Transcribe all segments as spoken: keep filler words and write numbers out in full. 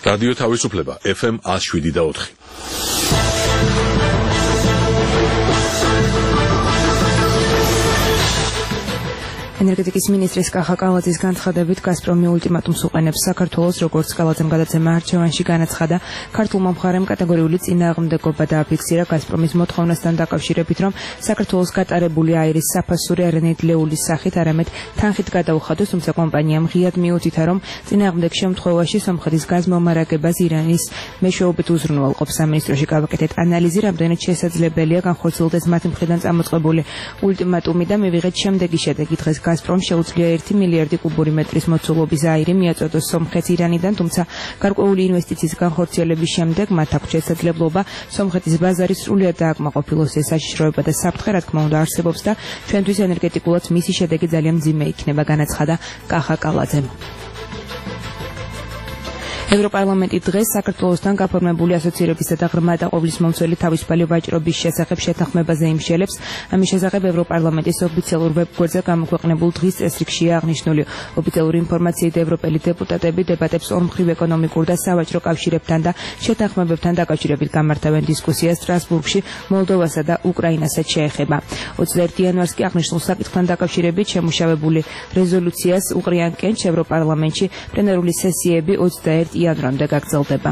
რადიო თავისუფლება ეფ ემ one oh seven და four. ენერგეტიკის მინისტრის კახა კალაძის განცხადებით გაზპრომი ულტიმატუმს უყენებს საქართველოს, როგორც კალაძემ გადაცემა არჩევანში განაცხადა, ქართულმა მხარემ კატეგორიული წინააღმდეგობა დააფიქსირა გაზპრომის მოთხოვნასთან დაკავშირებით, რომ საქართველოს გატარებული აირის საფასური არ ნედლეულის სახით, არამედ თანხით გადაუხადოს, თუმცა კომპანიამ ღიად მიუთითა, რომ წინააღმდეგ შემთხვევაში სომხეთის გაზმომარაგებას ირანის მეშვეობით უზრუნველყოფს. სამინისტროში გავაკეთეთ ანალიზი, რამდენად შესაძლებელია განხორციელდეს მათი მხრიდან წამოწყებული ულტიმატუმი და მივიღეთ შემდეგი შედეგი. დღეს გაზპრომ შეუძლია ერთი მილიარდი კუბური მეტრის მოცულობის აირი მიაწოდოს სომხეთს ირანიდან, თუმცა გარკვეული ინვესტიციის განხორციელების შემდეგ მათ აქვს შესაძლებლობა სომხეთის ბაზარი სრულიად დააკმაყოფილოს. ეს საშიშროება და საფრთხე, რა თქმა უნდა, არსებობს და ჩვენთვის ენერგეტიკულად მისი შედეგი ძალიან მძიმე იქნება, განაცხადა კახა კალაძემ. ევროპარლამენტი დღეს საქართველოსთან გაფორმებული ასოცირებისა და ღრმა დაყოფის მომცველი თავისუფალი ვაჭრობის შესახებ შეთანხმებაზე იმშელებს. ამის შესახებ ევროპარლამენტის ოფიციალურ ვებგვერდზე გამოქვეყნებულ დღის წესრიგშია აღნიშნული. ოფიციალური ინფორმაციით ევროპელი დეპუტატები დებატებს ორმხრივ ეკონომიკურ და სავაჭრო კავშირებთან და შეთანხმებებთან დაკავშირებით გამართავენ დისკუსიას სტრასბურგში, მოლდოვასა და უკრაინასაც შეეხება. ოცდაერთი იანვარს კი აღნიშნულ საკითხთან დაკავშირებით შემუშავებული რეზოლუციას უყრიან კენჭს ევროპარლამენტში პლენარული სესიები ოცდაერთი იანვრამდე გაგრძელდება.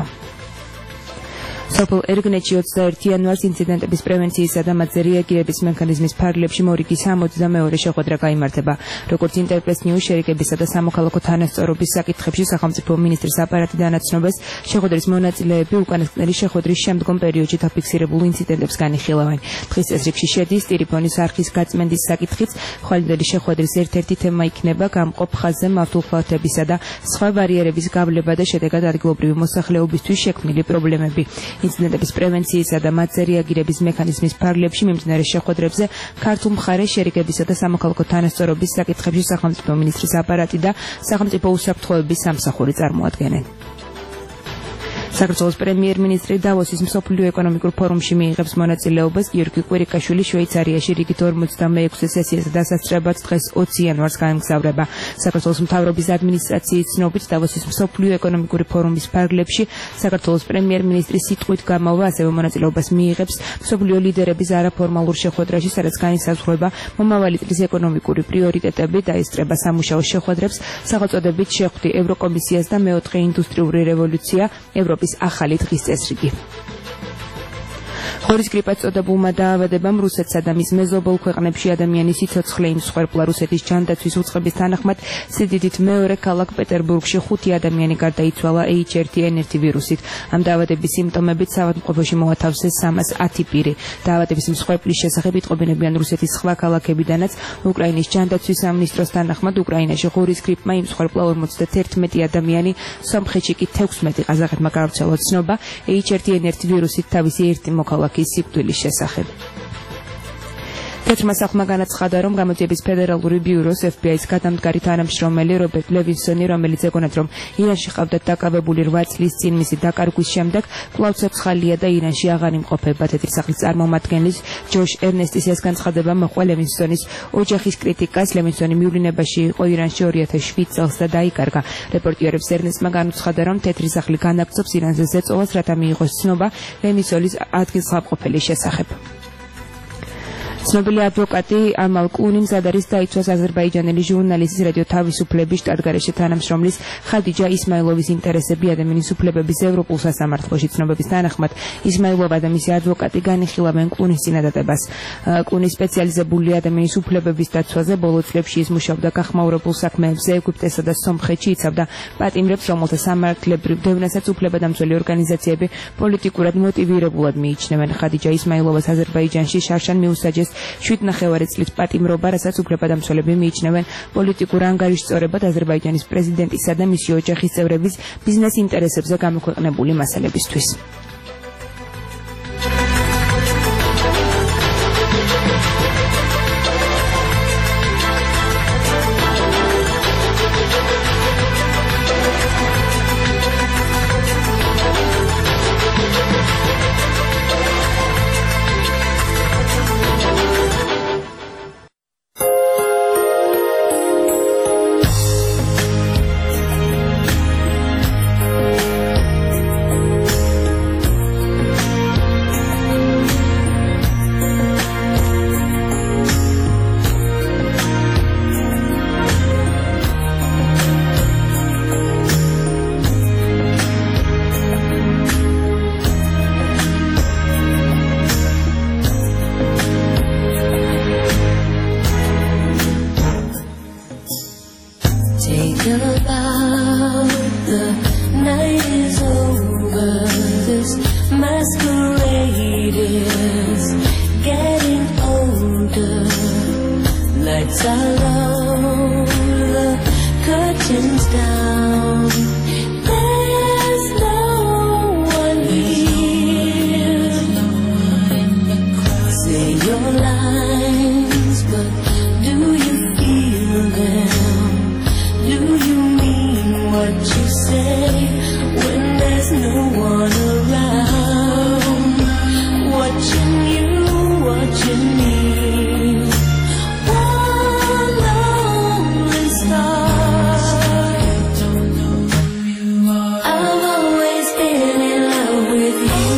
სოფელ ერგნეთში ოცდაერთი იანვარს ინციდენტების პრევენციისა და მათზე რეაგირების მექანიზმის ფარგლებში მორიგის სამოცდამეორე შეხვედრა გაიმართება. როგორც ინტერპრეს ნიუს შერიკებისა და სამოქალაქო თანასწორობის საკითხებში სახელმწიფო მინისტრის აპარატი განაცნობას, შეხვედრის მონაწილეები უკანასკნელი შეხვედრის შემდგომ პერიოდში დაფიქსირებულ ინციდენტებს განიხილავენ. დღის წესრიგში შედის ტელეფონის არხის გაწმენდის საკითხიც, ხვალინდელი შეხვედრის ერთ-ერთი თემა იქნება გამყოფ ხაზზე მავთულხლათებისა და სხვა ბარიერების გავლება და შედეგად ადგილობრივი მოსახლეობისთვის შექმნილი პრობლემები. ინციდენტების პრევენციისა და მათზე რეაგირების მექანიზმის ფარგლებში მიმდინარე შეხვედრებზე ქართულ მხარეს შერიკებისა და სამოქალაქო თანასწორობის საკითხებში სახელმწიფო მინისტრის აპარატი და სახელმწიფო უსაფრთხოების სამსახური წარმოადგენენ. საქართველოს პრემიერ-მინისტრი დავოსის მსოფლიო ეკონომიკურ ფორუმში მიიღებს მონაწილეობას. გიორგი კვირიკაშვილი შვეიცარიაში რიგით ორმოცდამეექვსე სესიაზე დასასწრებად დღეს ოცი იანვარს გაემგზავრება. საქართველოს მთავრობის ადმინისტრაციის ცნობით დავოსის მსოფლიო ეკონომიკური ფორუმის ფარგლებში საქართველოს პრემიერ-მინისტრის სიტყვით გამოვა ასევე მონაწილეობას მიიღებს მსოფლიო ლიდერების არაფორმალურ შეხვედრაში, სადაც განისაზღვრება მომავალი წლის ეკონომიკური პრიორიტეტები, დაესწრება სამუშაო შეხვედრებს, სახელწოდებით შეხვდი ევროკომისიას და მეოთხე ინდუსტრიული რევოლუცია, ევროპის ახალი დღის წესრიგი. ხორის გრიპას წოდებულმა დაავადებამ რუსეთსა და მის მეზობელ ქვეყნებში ადამიანის სიცოცხლე იმსხვერპლა. რუსეთის ჯანდაცვის უწყების თანახმად სიდიდით მეორე ქალაქ პეტერბურგში ხუთი ადამიანი გარდაიცვალა ეიჩ ერთი ენ ერთი ვირუსით. ამ დაავადების სიმპტომებით საავადმყოფოში მოათავსეს სამას ათი პირი. დაავადების მსხვერპლის შესახებ იტყობინებიან რუსეთის სხვა ქალაქებიდანაც. უკრაინის ჯანდაცვის სამინისტროს თანახმად უკრაინაში ხორის გრიპმა იმსხვერპლა ორმოცდაერთმეტი ადამიანი, სომხეთში კი თექვსმეტი. ყაზახეთმა გავრცელა ცნობა ეიჩ ერთი ენ ერთი ვირუსით თავისი ერთი მოქალაქის სიკვდილის შესახებ. თეთრმა სახლმა განაცხადა, რომ გამოძიების ფედერალური ბიუროს ეფ ბი აის გადამდგარი თანამშრომელი რობერტ ლევინსონი, რომელიც ეგონათ, რომ ირანში ყავდათ დაკავებული რვა წლის წინ მისი დაკარგვის შემდეგ კვლავ ცოცხალია და ირანში აღარ იმყოფება. თეთრი სახლის წარმომადგენლის ჯოშ ერნესტის ეს განცხადება მოჰყვა ლევინსონის ოჯახის კრიტიკას. ლევინსონი მივლინებაში იყო ირანში ორი ათას შვიდ წელს და დაიკარგა. რეპორტიერებს ერნესტმა განუცხადა, რომ თეთრი სახლი განაგრძობს ირანზე ზეწოლას, რათა მიიღოს ცნობა ლევინსონის ადგილსამყოფელის შესახებ. ცნობილი ადვოკატი ამალ კუნი მზად არის დაიცვას აზერბაიჯანელი ჟურნალისტის რადიო თავისუფლების შტატგარეშე თანამშრომლის ხადიჯა ისმაილოვის ინტერესები ადამიანის უფლებების ევროპულ სასამართლოში. ცნობების თანახმად ისმაილოვა და მისი ადვოკატი განიხილავენ კუნის წინადადებას. კუნი სპეციალიზებული ადამიანის უფლებების დაცვაზე ბოლო წლებში ის მუშაობდა გახმაურებულ საქმეებზე ეგვიპტესა და სომხეთში, იცავდა პატიმრებს, რომელთა სამართლებრივ დევნასაც უფლებადამცველი ორგანიზაციები პოლიტიკურად მოტივირებულად მიიჩნევენ. ხადიჯა ისმაილოვას აზერბაიჯანში შარშან მიუსაჯეს შვიდ ნახევარი წლის პატიმრობა, რასაც უფლებადამცველები მიიჩნევენ პოლიტიკურ ანგარიშწორებად აზერბაიჯანის პრეზიდენტისა და მისი ოჯახის წევრების ბიზნეს ინტერესებზე გამოქვეყნებული მასალებისთვის. lights are low, the curtains down. There's no one here. Say your lines, but do you feel them? Do you mean what you say when there's no one around? Watching you, watching me. One lonely star. I've always been in love with you.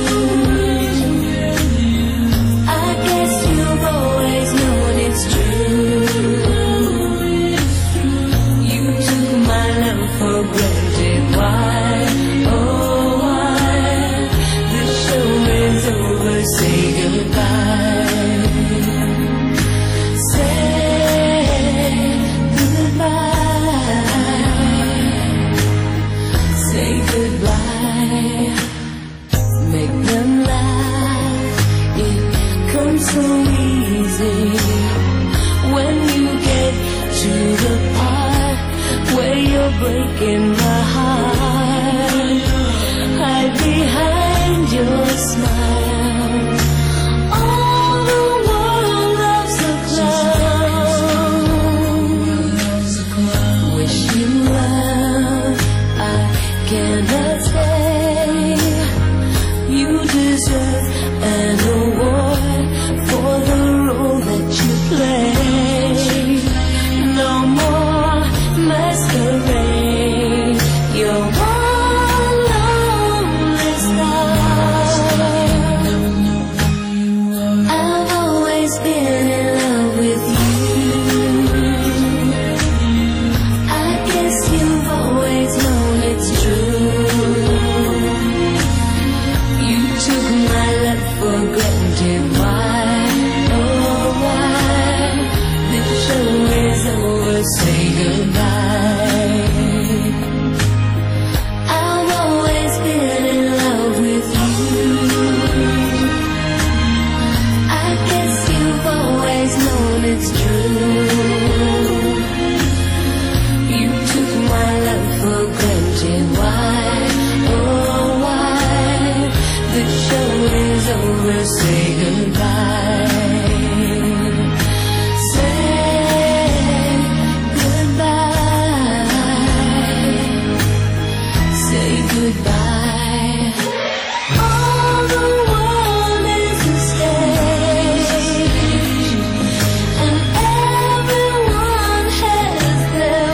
I guess you've always known it's true. You took my love for granted. Why? Oh, why? The show is over. Say goodbye. Say goodbye. Say goodbye. Make them laugh. It comes so easy when you get to the part where you're breaking my heart. Hide behind your smile. All the world loves a clown. Wish you well, I cannot stay. You deserve an award for the role that you play. No more masquerade. You're one lonely star. I've always been in love with you. I guess you've always known it's true. You took my love for granted. Why? Oh, why? The show is over. Say goodbye. I've always been in love with you. I guess you've always known it's true. You took my love for granted. Why? Oh, why? The show is over. Say goodbye. Say goodbye. Say goodbye. All the world is a stage, and everyone has their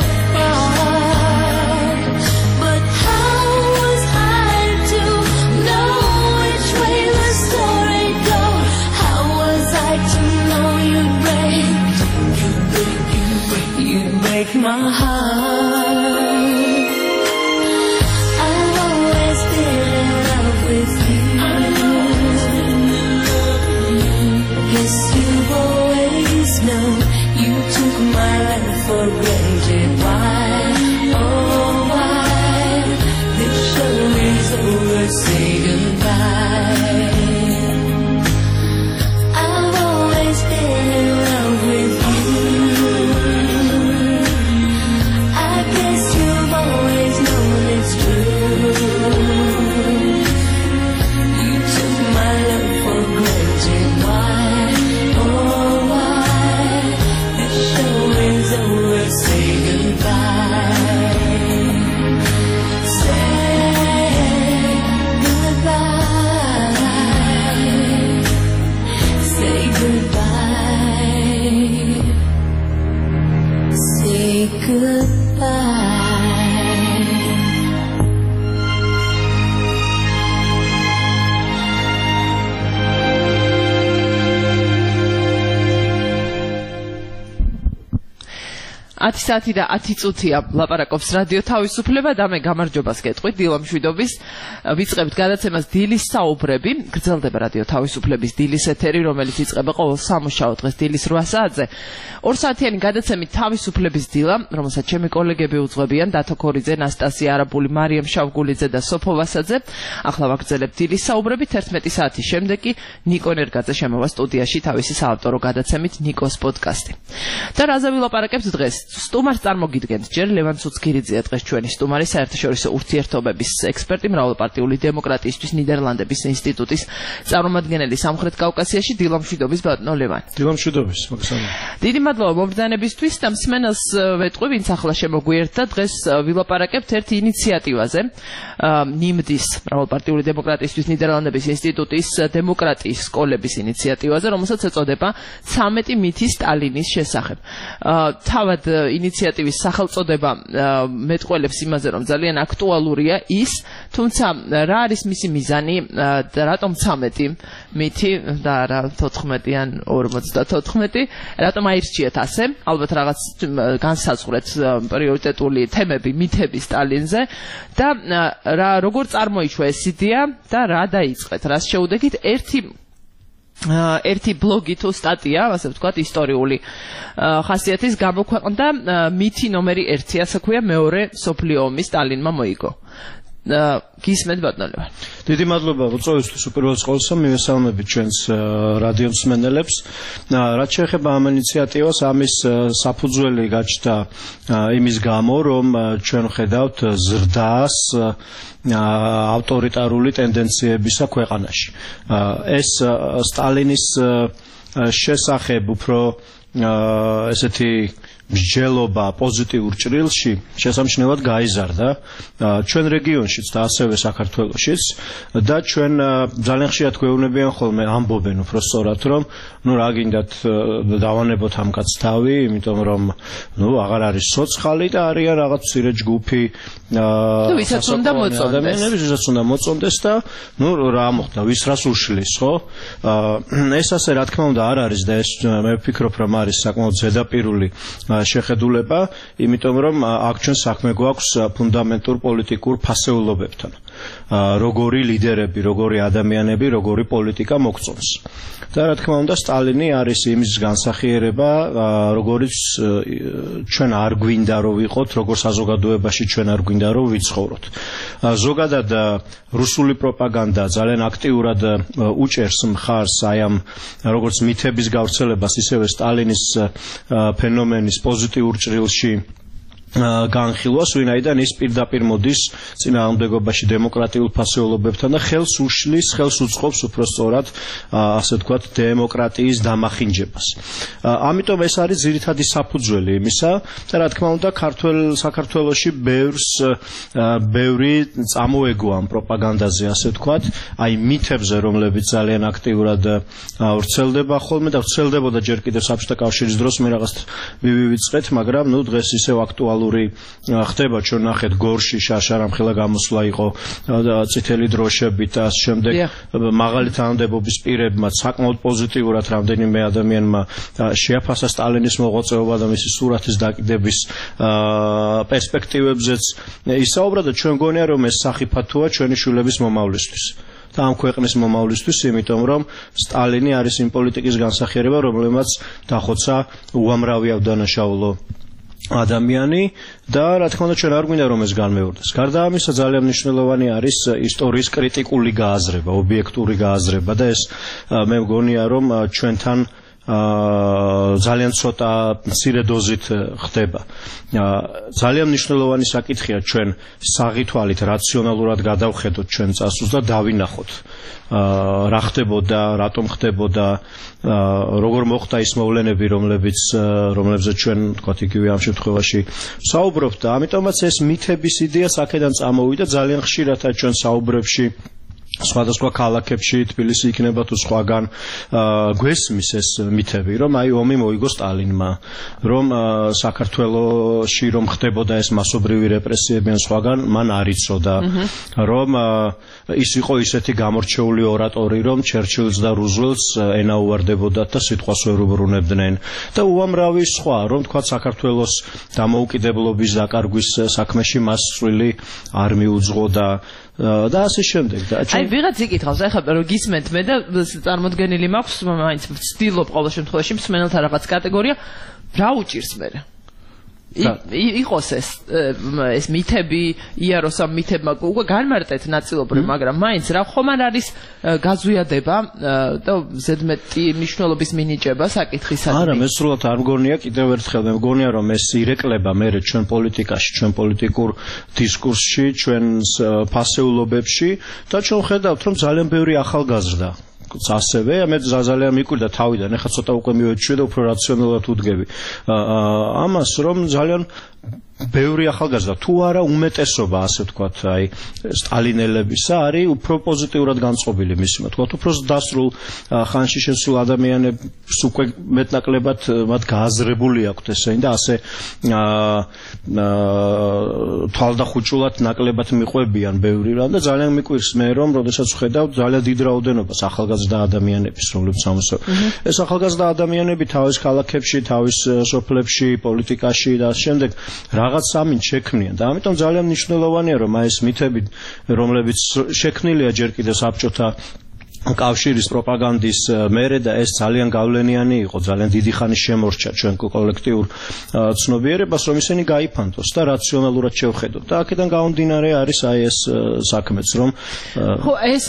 part. But how was I to know which way the story goes? How was I to know you'd break, you'd break my heart? I've always been in love with you. Guess you've always known. You took my life for granted. Why? Oh, why? This show is over. Say goodbye. I've always been in love with you. I guess you've always known it's true. You took my love for granted. Why? Oh, why? The show is over. Say ათი საათი და ათი წუთია ლაპარაკობს რადიო თავისუფლება და მე გამარჯვებას გეტყვით დილა მშვიდობის ვიწყებთ გადაცემას დილის საუბრები გრძელდება რადიო თავისუფლების დილის ეთერი რომელიც იწყება ყოველ სამუშაო დღეს დილის რვა საათზე ორ საათიანი გადაცემით თავისუფლების დილა რომელსაც ჩემი კოლეგები უძღვებიან დათო ქორიძე ნასტასია არაბული მარიამ შავგულიძე და სოფო ვასაძე ახლა ვაგრძელებთ დილის საუბრებით ერთმეტი საათის შემდეგ კი ნიკო ნერგაძე შემოვა სტუდიაში თავისი საავტორო გადაცემით ნიკოს პოდკასტი და რაზე ვილაპარაკებთ დღეს სტუმარს წარმოგიდგენთ ჯერ ლევან ცუცქირიძეა დღეს ჩვენი სტუმარი საერთაშორისო ურთიერთობების ექსპერტი მრავალპარტიული დემოკრატიისთვის ნიდერლანდების ინსტიტუტის წარმომადგენელი სამხრეთ კავკასიაში დილა მშვიდობის ბატონო ლევან დილა მშვიდობის მოგესალმებით დიდი მადლობა მომბრძანებისთვის და მსმენელს ვეტყვი ვინც ახლა შემოგვიერთდა დღეს ვილაპარაკებთ ერთ ინიციატივაზე ნიმდის მრავალპარტიული დემოკრატიისთვის ნიდერლანდების ინსტიტუტის დემოკრატიის სკოლების ინიციატივაზე რომელსაც ეწოდება ცამეტი მითი სტალინის შესახებ თავად ინიციატივის სახელწოდება მეტყველებს იმაზე რომ ძალიან აქტუალურია ის თუმცა რა არის მისი მიზანი და რატომ ცამეტი მითი და რა თოთხმეტი ან ორმოცდათოთხმეტი რატომ აირჩიეთ ასე ალბათ რაღაც განსაზღვრეთ პრიორიტეტული თემები მითები სტალინზე და რა როგორ წარმოიშვა ეს იდეა და რა დაიწყეთ რას შეუდექით ერთი ერთი ბლოგი თუ სტატია, ასე ვთქვათ, ისტორიული ხასიათის გამოქვეყნდა მითი ნომერი ერთი, ასე ქვია მეორე მსოფლიო ომის სტალინმა მოიგო. გისმენთ ბატონო ლევან. დიდი მადლობა უწოდებისთვის უპირველეს ყოვლისა მივესალმებით ჩვენს რადიო მსმენელებს. რაც შეეხება ამ ინიციატივას, ამის საფუძველი გაჩნდა იმის გამო, რომ ჩვენ ხედავთ ზრდას ავტორიტარული ტენდენციებისა ქვეყანაში. ეს სტალინის შესახებ უფრო ესეთი მსჯელობა პოზიტიურ ჭრილში შესამჩნევად გაიზარდა ჩვენ რეგიონშიც და ასევე საქართველოშიც და ჩვენ ძალიან ხშირად გვეუბნებიან ხოლმე ამბობენ უფრო სწორად რომ ნუ რა გინდათ დავანებოთ ამ კაცს თავი იმიტომ რომ ნუ აღარ არის სოციალი და არიან რაღაც მცირე ჯგუფი და ვისაც უნდა მოწონდეს ვისაც უნდა მოწონდეს და ნუ რა მოხდა ვის რას უშლის ხო ეს ასე რა თქმა უნდა არ არის და ეს მე ვფიქრობ რომ არის საკმაოდ ზედაპირული შეხედულება, იმიტომ რომ აქ ჩვენ საქმე გვაქვს ფუნდამენტურ პოლიტიკურ ფასეულობებთან. როგორი ლიდერები, როგორი ადამიანები, როგორი პოლიტიკა მოგწონს. და რა თქმა უნდა, სტალინი არის იმის განსახიერება, როგორიც ჩვენ არ გვინდა რომ ვიყოთ, როგორ საზოგადოებაში ჩვენ არ გვინდა რომ ვიცხოვროთ. ზოგადად რუსული პროპაგანდა ძალიან აქტიურად უჭერს მხარს აი ამ როგორც მითების გავრცელებას, ისევე სტალინის ფენომენის პოზიტიურ ჭრილში განხილვას, ვინაიდან ის პირდაპირ მოდის წინააღმდეგობაში დემოკრატიულ ფასეულობებთან და ხელს უშლის, ხელს უწყობს უფრო სწორად, ასე ვთქვათ, დემოკრატიის დამახინჯებას. ამიტომ ეს არის ძირითადი საფუძველი იმისა და რა თქმა უნდა, ქართულ საქართველოში ბევრს ბევრი წამოეგო ამ პროპაგანდაზე, ასე ვთქვათ, აი მითებზე, რომლებიც ძალიან აქტიურად ვრცელდება ხოლმე და ვრცელდებოდა ჯერ კიდევ საბჭოთა კავშირის დროს, მე რაღაც მივივიწყეთ, მაგრამ ნუ დღეს ისევ აქტუალურია ხდება ჩვენ ნახეთ გორში შაშარამხელა გამოსვლა იყო წითელი დროშებით და ამ შემდეგ მაღალი თანამდებობის პირებმა საკმაოდ პოზიტიურად რამდენიმე ადამიანმა შეაფასა სტალინის მოღვაწეობა და მისი სურათის დაკიდების პერსპექტივებზეც ისაუბრა და ჩვენ გონია რომ ეს სახიფათოა ჩვენი შვილების მომავლისთვის და ამ ქვეყნის მომავლისთვის, იმიტომ რომ სტალინი არის იმ პოლიტიკის განსახიერება, რომლებმაც დახოცა უამრავი ავდანაშაულო ადამიანი და რა თქმა უნდა ჩვენ არ გვინდა რომ ეს განმეორდეს. გარდა ამისა ძალიან მნიშვნელოვანი არის ისტორიის კრიტიკული გააზრება, ობიექტური გააზრება და ეს მე მგონია რომ ჩვენთან ძალიან ცოტა მცირე დოზით ხდება. ძალიან მნიშვნელოვანი საკითხია ჩვენ საღითვალით რაციონალურად გადავხედოთ ჩვენ წასვლას და დავინახოთ რა ხდებოდა, რატომ ხდებოდა, როგორ მოხდა ის მოვლენები, რომლებიც რომლებზეც ჩვენ თქვათ იგივე ამ შემთხვევაში საუბრობთ და ამიტომაც ეს მითების იდეა აქედან წამოვიდა ძალიან ხშირად ჩვენ საუბრებში სხვადასხვა ქალაქებში თბილისი იქნება თუ სხვაგან გვესმის ეს მითები რომ აი ომი მოიგო სტალინმა რომ საქართველოში რომ ხდებოდა ეს მასობრივი რეპრესიები ან სხვაგან მან არ იცოდა რომ ის იყო ისეთი გამორჩეული ორატორი რომ ჩერჩილს და რუზველტს ენაუვარდებოდათ და სიტყვას ვერ უბრუნებდნენ და უამრავი სხვა რომ თქვა საქართველოს დამოუკიდებლობის დაკარგვის საქმეში მას წვლილი არ მიუძღო და და ასე შემდეგ და აი ვიღაც იკითხავს ახლა რომ გისმენთ მე და წარმოდგენილი მაქვს მაინც ვცდილობ ყოველ შემთხვევაში მსმენელთა რაღაც კატეგორია რა უჭირს მე იყოს ეს ეს მითები იაროსამ მითებმა უკვე განმარტეთ ნაწილობრივ მაგრამ მაინც რა ხომ არ არის გაზვიადება და ზედმეტი მნიშვნელობის მინიჭება საკითხისადმი არა მე სრულად არ მგონია კიდევ ერთხელ მე მგონია რომ ეს ირეკლება მე ჩვენ პოლიტიკაში ჩვენ პოლიტიკურ დისკურსში ჩვენ ფასეულობებში და ჩვენ ხედავთ რომ ძალიან ბევრი ახალგაზრდა ასევე მე ძალიან მიკვირდა თავიდან ეხლა ცოტა უკვე მივეჩვე და უფრო რაციონალურად ვუდგები ამას რომ ძალიან ბევრი ახალგაზრდა თუ არა უმეტესობა ასე ვთქვათ აი სტალინელებისა არის უფრო პოზიტიურად განწყობილი მისმა თქვათ უფრო დასრულ ხანში შესულ ადამიანებს უკვე მეტნაკლებად მათ გააზრებული აქვთ ესენი და ასე თვალდახუჭულად ნაკლებად მიყვებიან ბევრი რამ და ძალიან მიკვირს მე რომ როდესაც ვხედავ ძალიან დიდ რაოდენობას ახალგაზრდა ადამიანების რომლებიც ამასწავლებლენ ეს ახალგაზრდა ადამიანები თავის ქალაქებში თავის სოფლებში პოლიტიკაში და შემდეგ რაღაც სამინც შექმნიან და ამიტომ ძალიან მნიშვნელოვანია რომ აი ეს მითები რომლებიც შექმნილია ჯერ კიდევ საბჭოთა კავშირის პროპაგანდის მერე და ეს ძალიან გავლენიანი იყო ძალიან დიდი ხანი შემორჩა ჩვენ კოლექტიურ ცნობიერებას რომ ისინი გაიფანტოს და რაციონალურად შევხედოთ და აქედან გამომდინარე არის აი ეს საქმეც რომ ხო ეს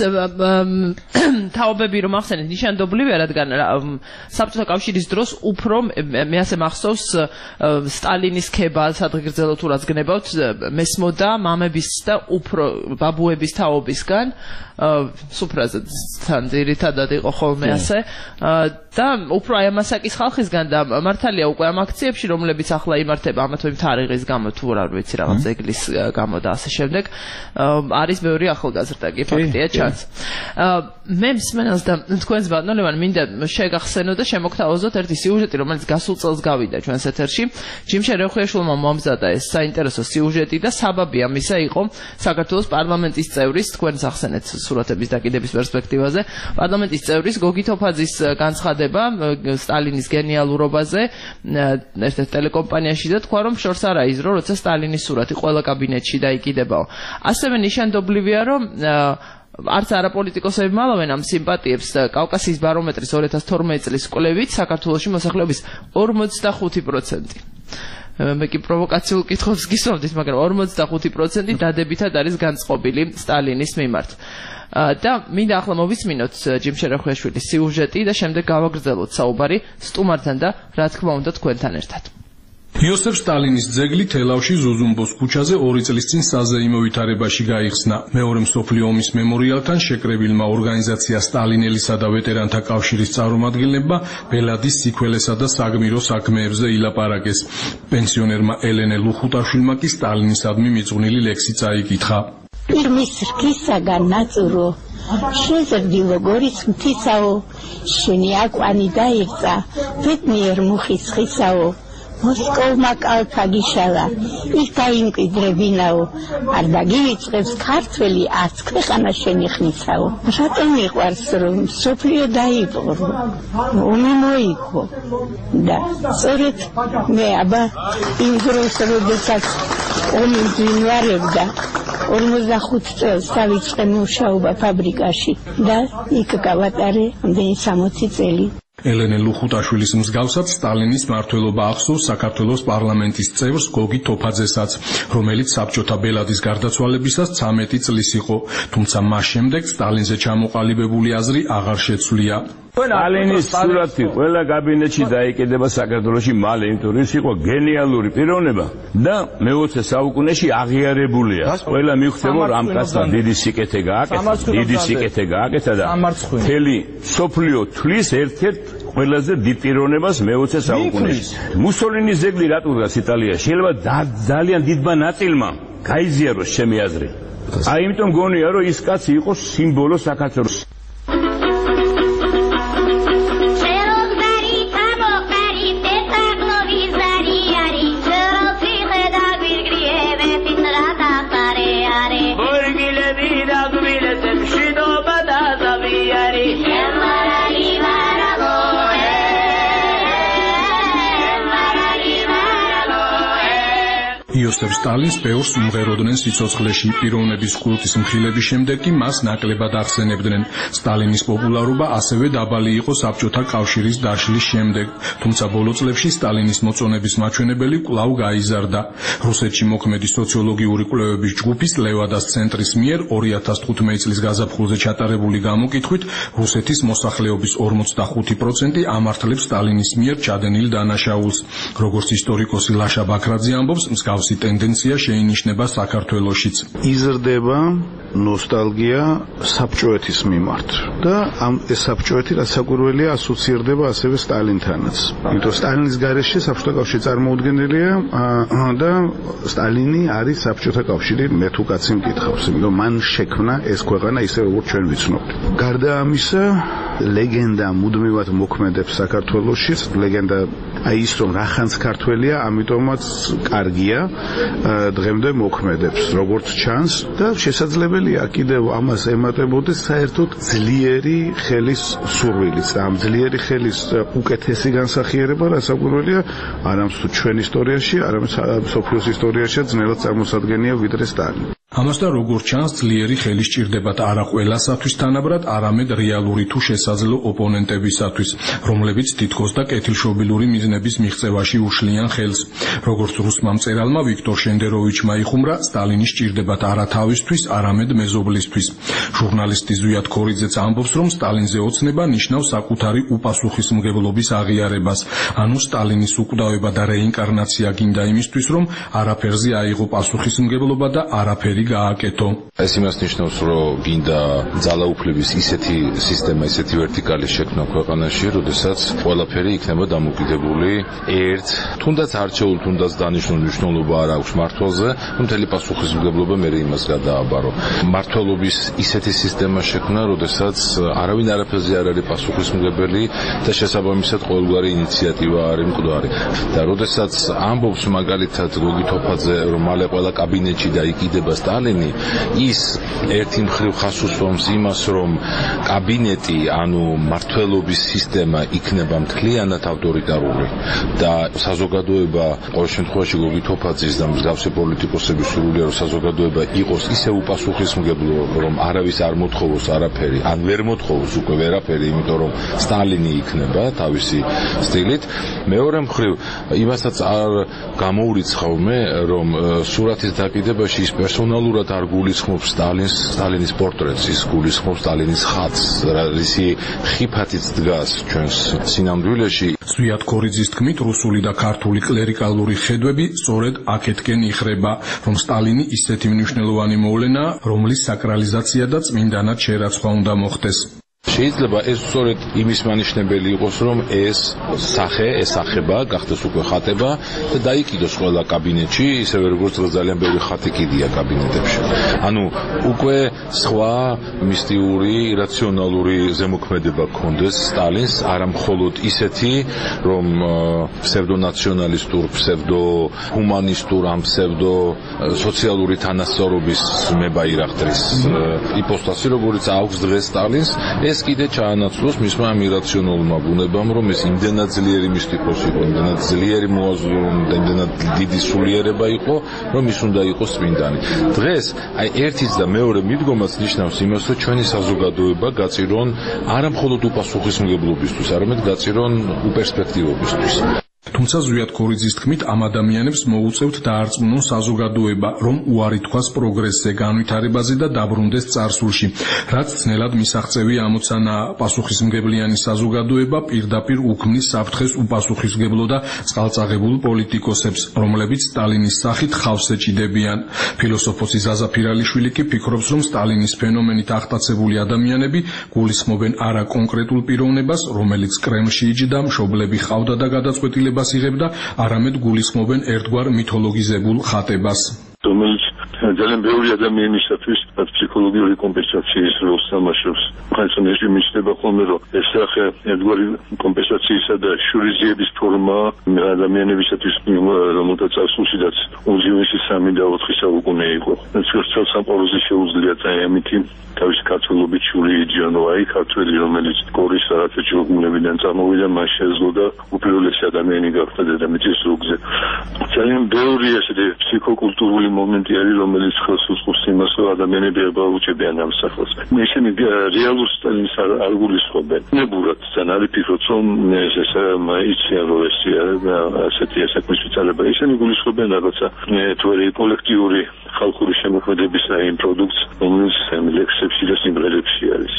თაობები რომ ახსენეთ ნიშანდობლივია რადგან საბჭოთა კავშირის დროს უფრო მე ასე მახსოვს სტალინის ქება სადღეგრძელო თუ რაც გნებავთ მესმოდა მამების და უფრო ბაბუების თაობისგან სუფრაზე თან ძირითადად იყო ხოლმე ასე და უფრო აი ამასაკის ხალხისგან და მართალია უკვე ამ აქციებში რომლებიც ახლა იმართება ამა თუ იმ თარიღის გამო თუ რა ვიცი რაღაც ეგლის გამო და ასე შემდეგ არის ბევრი ახალგაზრდა კი ფაქტია ჩანს მე მსმენელს და თქვენს ბატონებან მინდა შეგახსენო და შემოგთავაზოთ ერთი სიუჟეტი რომელიც გასულ წელს გავიდა ჩვენს ეთერში ჯიმშე რეხუიაშვილმა მომზადა ეს საინტერესო სიუჟეტი და საბაბი ამისა იყო საქართველოს პარლამენტის წევრის თქვენს ახსენეთ სურათების დაკიდების პერსპექტივაზე პარლამენტის წევრის გოგი თოფაძის განცხადება სტალინის გენიალურობაზე ერთ-ერთ ტელეკომპანიაში და თქვა რომ შორს არ აიზრო როცა სტალინის სურათი ყველა კაბინეტში დაიკიდებაო ასევე ნიშანდობლივია რომ არც არაპოლიტიკოსები მალავენ ამ სიმპათიებს კავკასიის ბარომეტრის ორი ათას თორმეტი წლის კვლევით საქართველოში მოსახლეობის ორმოცდახუთი პროცენტი მე კი პროვოკაციულ კითხვებს გისვამდით მაგრამ ორმოცდახუთი პროცენტი დადებითად არის განწყობილი სტალინის მიმართ და მინდა ახლა მოვისმინოთ ჯიმშე რეხუიაშვილის სიუჟეტი და შემდეგ გავაგრძელოთ საუბარი სტუმართან და რა თქმა უნდა თქვენთან ერთად იოსებ სტალინის ძეგლი თელავში ზუზუმბოს ქუჩაზე ორი წლის წინ საზეიმო ვითარებაში გაიხსნა. მეორე მსოფლიო ომის მემორიალთან შეკრებილმა ორგანიზაცია სტალინელისა და ვეტერანთა კავშირის წარმომადგენლებმა ბელადის სიკველესა და საგმირო საქმეებზე ilaparages. პენსიონერმა ელენე ლუხუტაშვილმა კი სტალინისადმი მიძღვნილი ლექსი წაიკითხა. Pirmis rkisagან ნაწურო შეზრდილო გორის მთისაო შენი აკვანი დაიღწა ბედნიერ მუხის ხისაო მოსკოვმა კალთა გიშალა ის დაიმკვიდრებინაო არ დაგივიწყებს ქართველი არც ქვეყანა შენი ხნისაო რატომ მიყვარს რომ სოფლიო დაიპყრო ომი მოიგო და სწორედ მე აბა იმ დროს როდესაც ომი ძინვარებდა ორმოცდახუთი წელს დავიწყე მუშაობა ფაბრიკაში და იქ გავატარე ამდენი სამოცი წელი ელენე ლუხუტაშვილის მსგავსად სტალინის მმართველობა ახსოვს საქართველოს პარლამენტის წევრს გოგი თოფაძესაც, რომელიც საბჭოთა ბელადის გარდაცვალებისას ცამეტი წლის იყო, თუმცა მას შემდეგ სტალინზე ჩამოყალიბებული აზრი აღარ შეცვლია. სტალინის სურათი ყველა კაბინეტში დაიკიდება საქართველოში მალე, იმიტომ რომ ის იყო გენიალური პიროვნება და მეოცე საუკუნეში აღიარებულია. ყველა მიხვდება რომ ამ კაცმა დიდი სიკეთე გააკეთა, დიდი სიკეთე გააკეთა და მთელი სოფლიო თვლის ერთ-ერთ ყველაზე დიდ პიროვნებას მეოცე საუკუნეში. მუსოლინის ძეგლი რატო დგას იტალიაში? შეიძლება ძალიან დიდმა ნაწილმა გაიზიაროს ჩემი აზრით. აი იმიტომ გონია რომ ის კაცი იყო სიმბოლო საქართველოს. იოსებ სტალინს ბევრს უმღეროდნენ სიცოცხლეში. პიროვნების კულტის მხილების შემდეგ კი მას ნაკლებად ახსენებდნენ. სტალინის პოპულარობა ასევე დაბალი იყო საბჭოთა კავშირის დაშლის შემდეგ, თუმცა ბოლო წლებში სტალინის მოწონების მაჩვენებელი კვლავ გაიზარდა. რუსეთში მოქმედი სოციოლოგიური კვლევების ჯგუფის ლევადას ცენტრის მიერ ორი ათას თხუთმეტი წლის გაზაფხულზე ჩატარებული გამოკითხვით რუსეთის მოსახლეობის ორმოცდახუთი პროცენტი ამართლებს სტალინის მიერ ჩადენილ დანაშაულს. როგორც ისტორიკოსი ლაშა ბაქრაძე ამბობს, მსგავსი ტენდენცია შეინიშნება საქართველოშიც. იზრდება ნოსტალგია საბჭოეთის მიმართ და ამ ეს საბჭოეთი რაც საკვირველია ასოცირდება ასევე სტალინთანაც. იმიტომ სტალინის გარეშე საბჭოთა კავშირი წარმოუდგენელია და სტალინი არის საბჭოთა კავშირი მე თუ კაცი მკითხავს, იმიტომ მან შექმნა ეს ქვეყანა ისე როგორც ჩვენ ვიცნობთ. გარდა ამისა, ლეგენდა მუდმივად მოქმედებს საქართველოში. ლეგენდა აი ის რომ რახანს ქართველია, ამიტომაც კარგია დღემდე მოქმედებს როგორც ჩანს და შესაძლებელია კიდევ ამას ემატებოდეს საერთოდ ძლიერი ხელის სურვილიც და ამ ძლიერი ხელის უკეთესი განსახიერება რასაკვირველია არამც თუ ჩვენ ისტორიაში, არამც მსოფლიოს ისტორიაში ძნელად წარმოსადგენია ვიდრე სტალინი. ამასთან როგორც ჩანს ძლიერი ხელი სჭირდებათ არა ყველასათვის თანაბრად, არამედ რეალური თუ შესაძლო ოპონენტებისათვის, რომლებიც თითქოს და კეთილშობილური მიზნების მიღწევაში უშლიან ხელს. როგორც რუსმა მწერალმა ვიქტორ შენდეროვიჩმა იხუმრა, სტალინის სჭირდებათ არა თავისთვის, არამედ მეზობლისთვის. ჟურნალისტი ზვიად ქორიძეც ამბობს, რომ სტალინზე ოცნება ნიშნავს საკუთარი უპასუხისმგებლობის აღიარებას, ანუ სტალინის უკვდავება და რეინკარნაცია გინდა იმისთვის, რომ არაფერზე აიღო პასუხისმგებლობა და არაფერი გააკეთო. ეს იმას ნიშნავს, რომ გინდა ძალაუფლების ისეთი სისტემა, ისეთი ვერტიკალი შექმნა ქვეყანაში, როდესაც ყველაფერი იქნება დამოკიდებული ერთ, თუნდაც არჩეულ, თუნდაც დანიშნულ მნიშვნელობა არ აქვს მართლზე, მთელი პასუხისმგებლობა მე იმას გადააბარო. მართლობის ისეთი სისტემა შექმნა, როდესაც არავინ არაფერზე არ არის პასუხისმგებელი და შესაბამისად ყოველგვარი ინიციატივა არის მკვდარი. და როდესაც ამბობს მაგალითად გოგი თოფაძე, რომ მალე ყველა კაბინეტში დაიკიდება სტალინი, ის ერთი მხრივ ხას უსვამს იმას, რომ კაბინეტი, ანუ მმართველობის სისტემა იქნება მთლიანად ავტორიტარული და საზოგადოება, ყოველ შემთხვევაში გოგი თოფაძის და მსგავსი პოლიტიკოსების სურვილია, რომ საზოგადოება იყოს ისე უპასუხისმგებლო, რომ არავის არ მოთხოვოს არაფერი, ან ვერ მოთხოვოს უკვე ვერაფერი, იმიტომ რომ სტალინი იქნება თავისი სტილით. მეორე მხრივ იმასაც არ გამოურიცხავ მე, რომ სურათის დაკიდებაში ის პერსონალურად არ გულისხმობს სტალინს, სტალინის პორტრეტს, ის გულისხმობს სტალინის ხატს, რისი ხიფათიც დგას ჩვენს სინამდვილეში. ზვიად ქორიძის თქმით, რუსული და ქართული კლერიკალური ხედვები სწორედ აქეთკენ იხრება, რომ სტალინი ისეთი მნიშვნელოვანი მოვლენაა, რომლის საკრალიზაცია და წმინდანად შერაცხვა უნდა მოხდეს. შეიძლება ეს სწორედ იმის მანიშნებელი იყოს, რომ ეს სახე, ეს სახება გახდეს უკვე ხატება და დაიკიდოს ყველა კაბინეტში, ისევე როგორც ძალიან ბევრი ხატი კიდია კაბინეტებში. ანუ უკვე სხვა მისტიური, რაციონალური ზემოქმედება გქონდეს სტალინს, არა მხოლოდ ისეთი, რომ ფსევდონაციონალისტურ, ფსევდოჰუმანისტურ, ამ ფსევდოსოციალური თანასწორობის მებაირახდრის იპოსტასი, როგორც აქვს დღეს სტალინს, ეს კიდე ჩაანაცვლოს მისმა ამ ირაციონალურმა ბუნებამ, რომ ეს იმდენად ძლიერი მისტიკოსი იყო, იმდენად ძლიერი მოაზროვნე, იმდენად დიდი სულიერება იყო, რომ ის უნდა იყოს წმინდანი. დღეს აი ერთის და მეორე მიდგომაც ნიშნავს იმას, რომ ჩვენი საზოგადოება გაწირონ არა მხოლოდ უპასუხისმგებლობისთვის, არამედ გაწირონ უპერსპექტივობისთვის. თუმცა ზვიად ქორიძის თქმით, ამ ადამიანებს მოუწევთ დაარწმუნონ საზოგადოება, რომ უარი თქვას პროგრესზე, განვითარებაზე და დაბრუნდეს წარსულში, რაც ძნელად მისაღწევი ამოცანა. პასუხისმგებლიანი საზოგადოება პირდაპირ უქმნის საფრთხეს უპასუხისმგებლო და წყალწაღებულ პოლიტიკოსებს, რომლებიც სტალინის სახით ხავს ეჭიდებიან. ფილოსოფოსი ზაზა ფირალიშვილი კი ფიქრობს, რომ სტალინის ფენომენით აღტაცებული ადამიანები გულისხმობენ არა კონკრეტულ პიროვნებას, რომელიც კრემლში იჯდა, მშობლები ჰყავდა და გადაწყვეტილებას იღებდა, არამედ გულისხმობენ ერთგვარ მითოლოგიზებულ ხატებას. რომელიც ძალიან ბევრი ადამიანისათვის ფსიქოლოგიური კომპენსაციის როლს თამაშობს. ხანსა რეჟიმი ხდება ხოლმე, რომ ეს სახე ერთგვარი კომპენსაციისა და შურიზიების ფორმა ადამიანებისათვის, რომელთა წარსულშიც უძიმესი სამი და ოთხი საუკუნე იყო. ცხრა სამყაროზე შეუძლია ამითი თავის ქართულობით შური იჯანო, აი ქართველი, რომელიც გორის რაღაცა ჯოგუნებიდან წამოვიდა, მას შეძლო და უპირველესი ადამიანი გახდა დედამიწის ზურგზე. ძალიან ბევრი ესეთი ფსიქოკულტურული მომენტი არის, რომელიც ხელს უწყობს იმას, რომ ადამიანები აბაუჭებიან ამ სახელს. ისინი რეალურ სტალინს არ გულისხმობენ. ნებურად თან არის ფიქრობთ, რომ ეს ეს იციან, რომ ეს ასეთი საქმის ვიწარება. ისინი გულისხმობენ რაღაცა თვერი კოლექტიური ხალხური შემოქმედების იმ პროდუქტს, რომელიც ლექსებში და სიმღერებში არის.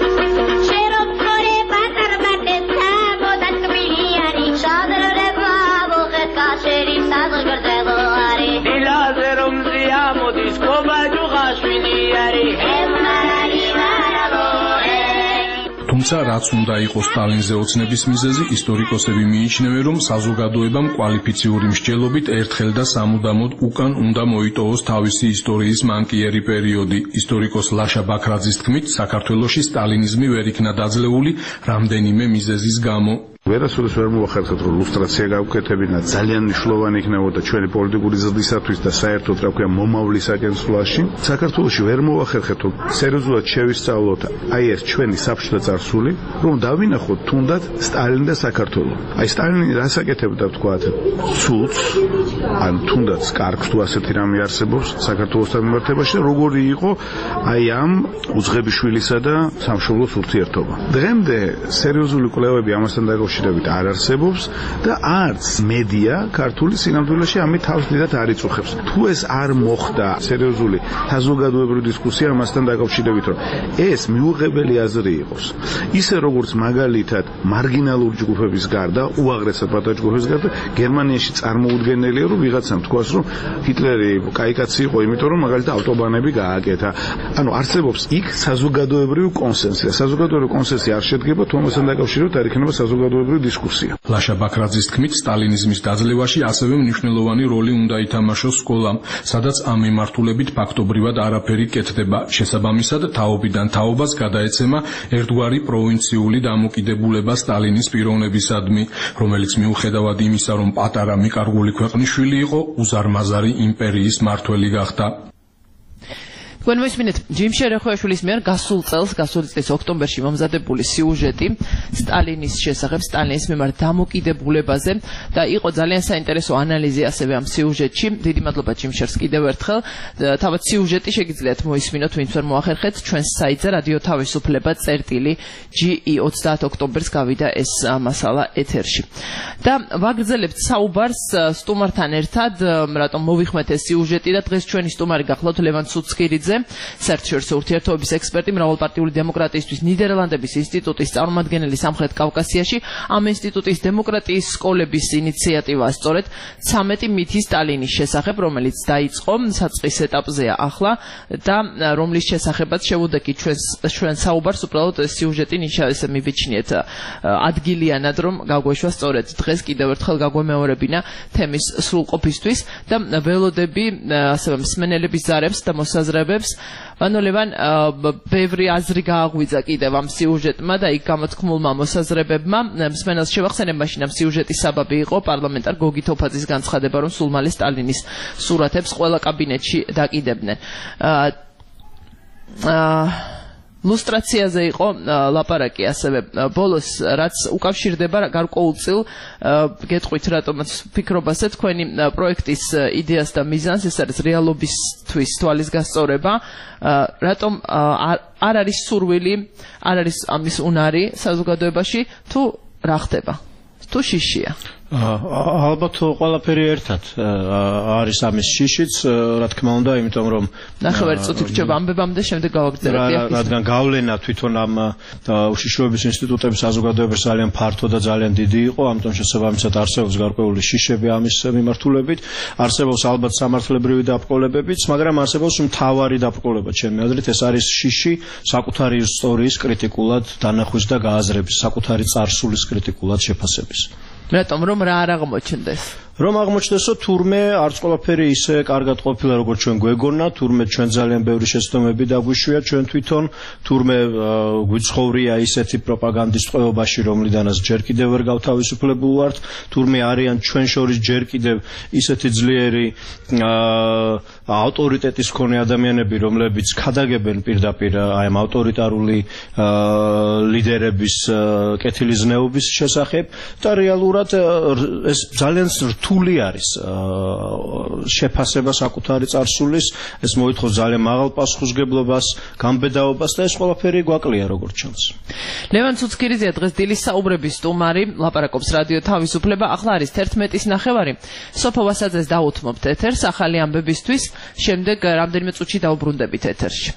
თუმცა რაც უნდა იყოს სტალინზე ოცნების მიზეზი, ისტორიკოსები მიიჩნევენ, რომ საზოგადოებამ კვალიფიციური მსჯელობით ერთხელ და სამუდამოდ უკან უნდა მოიტოვოს თავისი ისტორიის მანკიერი პერიოდი. ისტორიკოს ლაშა ბაქრაძის თქმით, საქართველოში სტალინიზმი ვერ იქნა დაძლეული რამდენიმე მიზეზის გამო. ვერასოდეს ვერ მოვახერხეთ, რომ ლუსტრაცია გავკეთებინა ძალიან მნიშვნელოვანი იქნებოდა ჩვენი პოლიტიკური ზრდისათვის და საერთოდ რა ქვია მომავლის აგენსვლაში. საქართველოში ვერ მოვახერხეთ, რომ სერიოზულად შევისწავლოთ აი ეს ჩვენი საბჭოთა წარსული, რომ დავინახოთ თუნდაც სტალინი და საქართველო. აი სტალინი რას აკეთებდა ვთქვათ, ცუდს, ან თუნდაც კარგს თუ ასეთი რამე არსებობს საქართველოსთან მიმართებაში და როგორი იყო აი ამ უძღებიშვილისა და სამშობლოს ურთიერთობა. დღემდე სერიოზული კვლევები ამასთან დაკავშირებით არ არსებობს და არც მედია ქართული სინამდვილეში ამით თავს დიდად არ იწუხებს. თუ ეს არ მოხდა სერიოზული საზოგადოებრივი დისკუსია ამასთან დაკავშირებით, რომ ეს მიუღებელი აზრი იყოს, ისე როგორც მაგალითად მარგინალური ჯგუფების გარდა, უაღრესად პატარა ჯგუფების გარდა, გერმანიაში წარმოუდგენელია, რომ ვიღაცამ თქვას, რომ ჰიტლერი კაი კაცი იყო, იმიტომ რომ მაგალითად ავტობანები გააკეთა. ანუ არსებობს იქ საზოგადოებრივი კონსენსი. საზოგადოებრივი კონსენსი არ შედგება, თუ ამასთან დაკავშირებით არ იქნება საზოგადოებრივი დისკუსია. ლაშა ბაქრაძის თქმით, სტალინიზმის დაძლევაში ასევე მნიშვნელოვანი როლი უნდა ითამაშოს სკოლამ, სადაც ამ მიმართულებით ფაქტობრივად არაფერი კეთდება. შესაბამისად, თაობიდან თაობას გადაეცემა ერთგვარი პროვინციული დამოკიდებულება სტალინის პიროვნებისადმი, რომელიც მიუხედავად იმისა, რომ პატარა მიკარგული ქვეყნიშვილი იყო, უზარმაზარი იმპერიის მმართველი გახდა. თქვენ მოისმინეთ ჯიმ შერეხოაშვილის მიერ გასულ წელს, გასული წლის ოქტომბერში მომზადებული სიუჟეტი სტალინის შესახებ, სტალინის მიმართ დამოკიდებულებაზე და იყო ძალიან საინტერესო ანალიზი ასევე ამ სიუჟეტში. დიდი მადლობა ჯიმ შერს კიდევ ერთხელ. თავად სიუჟეტი შეგიძლიათ მოისმინოთ, ვინც ვერ მოახერხეთ, ჩვენს საიტზე რადიო თავისუფლება წერტილი ჯი ი ოცდაათ ოქტომბერს გავიდა ეს მასალა ეთერში. და ვაგრძელებთ საუბარს სტუმართან ერთად, რატომ მოვიხმეთ ეს სიუჟეტი და დღეს ჩვენი სტუმარი გახლავთ ლევან ცუცქირიძე, საერთაშორისო ურთიერთობების ექსპერტი, მრავალპარტიული დემოკრატიისთვის ნიდერლანდების ინსტიტუტის წარმომადგენელი სამხრეთ კავკასიაში. ამ ინსტიტუტის დემოკრატიის სკოლების ინიციატივაა სწორედ ცამეტი მითი სტალინის შესახებ, რომელიც დაიწყო საწყის ეტაპზეა ახლა და რომლის შესახებაც შევუდექით ჩვენს ჩვენ საუბარს, უბრალოდ სიუჟეტი ნიშნავენ მივიჩნიეთ ადგილიანად, რომ გაგვეშვა სწორედ დღეს კიდევ ერთხელ გაგვემეორებინა თემის სრულყოფისთვის და ველოდები ასევე მსმენელების ზარებს და მოსაზრებებს. ანუ ლევან, ბევრი აზრი გააღვიძა კიდევ ამ სიუჟეტმა და იქ გამოთქმულმა მოსაზრებებმა. მსმენელს შევახსენებ, მაშინ ამ სიუჟეტის საბაბი იყო პარლამენტარ გოგი თოფაძის განცხადება, რომ სულ მალე სტალინის სურათებს ყველა კაბინეტში დაკიდებდნენ. აა ლუსტრაციაზე იყო ლაპარაკი ასევე ბოლოს, რაც უკავშირდება გარკვეულწილ გეტყვით რატომაც ფიქრობაზე თქვენი პროექტის იდეას და მიზანს, ეს არის რეალობისთვის თვალის გასწორება, რატომ არ არის სურვილი, არ არის ამის უნარი საზოგადოებაში, თუ რა ხდება, თუ შიშია? ალბათ ყველაფერი ერთად არის ამის შიშიც, რა თქმა უნდა, იმიტომ რომ ნახევარი წუთი რჩება ამბებამდე, შემდეგ გავაგრძელებთ. რადგან გავლენა თვითონ ამ უშიშროების ინსტიტუტების საზოგადოების ძალიან ფართო და ძალიან დიდი იყო, ამიტომ შესაბამისად არსებობს გარკვეული შიშები ამის მიმართულებით, არსებობს ალბათ სამართლებრივი დაბრკოლებებიც, მაგრამ არსებობს მთავარი დაბრკოლება, ჩემი აზრით, ეს არის შიში საკუთარი ისტორიის კრიტიკულად დანახვის და გააზრების, საკუთარი წარსულის კრიტიკულად შეფასების. რატომ რომ რა არ აღმოჩნდეს? რომ აღმოჩნდესო თურმე არც ყველაფერი ისე კარგად ყოფილა როგორც ჩვენ გვეგონა, თურმე ჩვენ ძალიან ბევრი შეცდომები დაგვიშვია ჩვენ თვითონ, თურმე გვიცხოვრია ისეთი პროპაგანდის წყობაში, რომლიდანაც ჯერ კიდევ ვერ გავთავისუფლებულ ვართ, თურმე არიან ჩვენ შორის ჯერ კიდევ ისეთი ძლიერი ავტორიტეტის მქონე ადამიანები, რომლებიც ქადაგებენ პირდაპირ აი ამ ავტორიტარული ლიდერების კეთილიზნეობის შესახებ და რეალურად ეს ძალიან რთული არის შეფასება საკუთარი წარსულის, ეს მოითხოვს ძალიან მაღალ პასუხისმგებლობას, გამბედაობას და ეს ყველაფერი გვაკლია როგორც ჩანს. ლევან ცუცქირიძე დღეს დილის საუბრების სტუმარი, ლაპარაკობს რადიო თავისუფლება, ახლა არის თერთმეტის ნახევარი. სოფო ვასაძეს დაუთმობთ ეთერს ახალი ამბებისთვის, შემდეგ რამდენიმე წუთში დაუბრუნდებით ეთერში.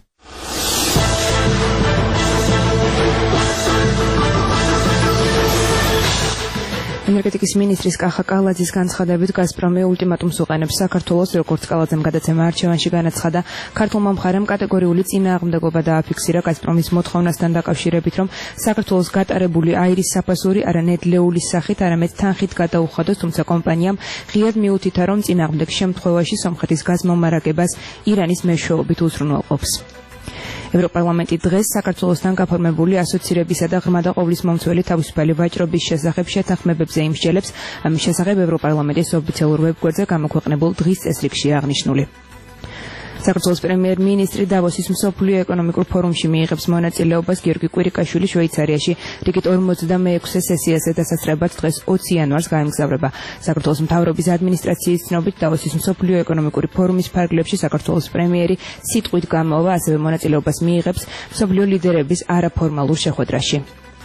ენერგეტიკის მინისტრის კახა კალაძის განცხადებით გაზპრომი ულტიმატუმს უყენებს საქართველოს, როგორც კალაძემ გადაცემა არჩევანში განაცხადა, ქართულმა მხარემ კატეგორიული წინააღმდეგობა დააფიქსირა გაზპრომის მოთხოვნასთან დაკავშირებით, რომ საქართველოს გატარებული აირის საფასური არა ნედლეულის სახით, არამედ თანხით გადაუხადოს, თუმცა კომპანიამ ღიად მიუთითა, რომ წინააღმდეგ შემთხვევაში სომხეთის გაზმომარაგებას ირანის მეშვეობით უზრუნველყოფს. ევროპარლამენტი დღეს საქართველოსთან გაფორმებული ასოცირებისა და ღრმა და ყოვლის მომცველი თავისუფალი ვაჭრობის შესახებ შეთანხმებებზე იმსჯელებს, ამის შესახებ ევროპარლამენტის ოფიციალურ ვებგვერდზე გამოქვეყნებულ დღის წესრიგშია აღნიშნული. საქართველოს პრემიერ-მინისტრი დავოსის მსოფლიო ეკონომიკურ ფორუმში მიიღებს მონაწილეობას. გიორგი კვირიკაშვილი შვეიცარიაში რიგით ორმოცდამეექვსე სესიაზე დასასწრებად დღეს ოცი იანვარს გაემგზავრება. საქართველოს მთავრობის ადმინისტრაციის ცნობით დავოსის მსოფლიო ეკონომიკური ფორუმის ფარგლებში საქართველოს პრემიერი სიტყვით გამოვა, ასევე მონაწილეობას მიიღებს მსოფლიო ლიდერების არაფორმალურ შეხვედრაში.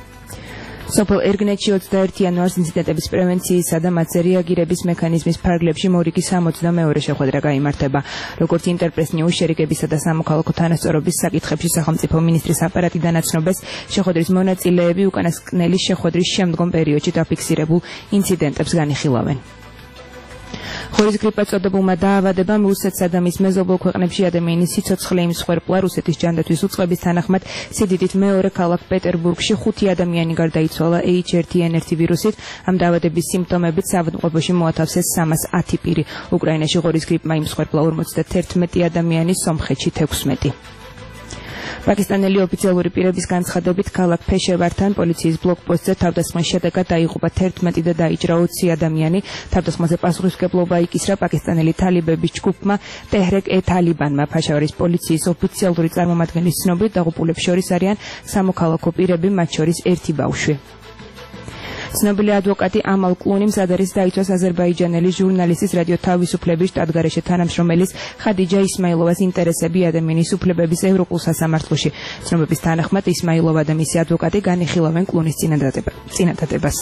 სოფელ ერგნეთში ოცდაერთი იანვარს ინციდენტების პრევენციისა და მათზე რეაგირების მექანიზმის ფარგლებში მორიგი სამოცდამეორე შეხვედრა გაიმართება. როგორც ინტერპრეს ნიუს შერიგებისა და სამოქალაქო თანასწორობის საკითხებში სახელმწიფო მინისტრის აპარატიდან აცნობეს, შეხვედრის მონაწილეები უკანასკნელი შეხვედრის შემდგომ პერიოდში დაფიქსირებულ ინციდენტებს განიხილავენ. ხორის გრიპა წოდებულმა დაავადებამ რუსეთსა და მის მეზობელ ქვეყნებში ადამიანის სიცოცხლე იმსხვერპლა. რუსეთის ჯანდაცვის უწყების თანახმად სიდიდით მეორე ქალაქ პეტერბურგში ხუთი ადამიანი გარდაიცვალა ეიჩ ერთი ენ ერთი ვირუსით. ამ დაავადების სიმპტომებით საავადმყოფოში მოათავსეს სამას ათი პირი. უკრაინაში ხორის გრიპმა იმსხვერპლა ორმოცდათერთმეტი ადამიანი, სომხეთში თექვსმეტი. პაკისტანელი ოფიციალური პირების განცხადებით, ქალაქ ფეშევართან პოლიციის ბლოკპოსტზე თავდასხმის შედეგად დაიღუპა თერთმეტი და დაიჭრა ოცი ადამიანი. თავდასხმაზე პასუხისმგებლობა იკისრა პაკისტანელი თალიბების ჯგუფმა ტეჰრეკ-ე-თალიბანმა. ფაშავარის პოლიციის ოფიციალური წარმომადგენლის ცნობით, დაღუპულებს შორის არიან სამოქალაქო პირები, მათ შორის ერთი ბავშვი. ცნობილი ადვოკატი ამალ კლუნი მზად არის დაიცვას აზერბაიჯანელი ჟურნალისტის რადიო თავისუფლების შტატგარეშე თანამშრომელის ხადიჯა ისმაილოვას ინტერესები ადამიანის უფლებების ევროპულ სასამართლოში. ცნობების თანახმად ისმაილოვა და მისი ადვოკატი განიხილავენ კლუნის წინადადებას.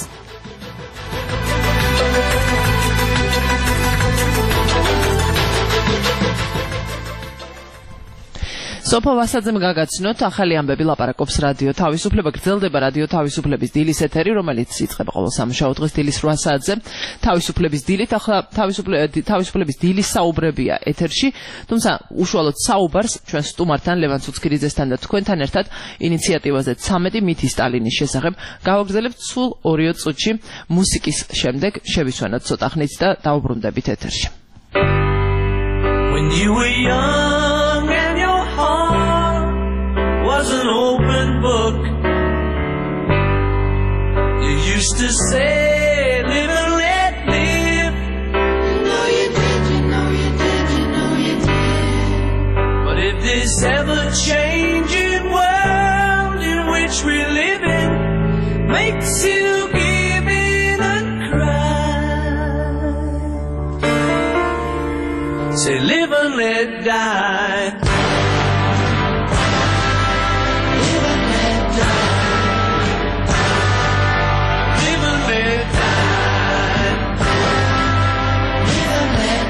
სოფო ვასაძემ გაგაცნოთ ახალი ამბები, ლაპარაკობს რადიო თავისუფლება. გრძელდება რადიო თავისუფლების დილის ეთერი, რომელიც იწყება ყოველ სამშაბათ დღეს დილის რვა საათზე. თავისუფლების დილით ახლა თავისუფლების დილის საუბრებია ეთერში, თუმცა უშუალოდ საუბარს ჩვენ სტუმართან ლევან ცუცქირიძესთან და თქვენთან ერთად ინიციატივაზე ცამეტი მითი სტალინის შესახებ გავაგრძელებთ სულ ორიო წუთში. მუსიკის შემდეგ შევისვენოთ ცოტა ხნით და დაუბრუნდებით ეთერში. When you were young and your heart was an open book, you used to say, live and let live. You know you did, you know you did, you know you did. But if this ever-changing world in which we live in makes you give in and cry, say live and let die. Live and let die. Live and let die. Live and let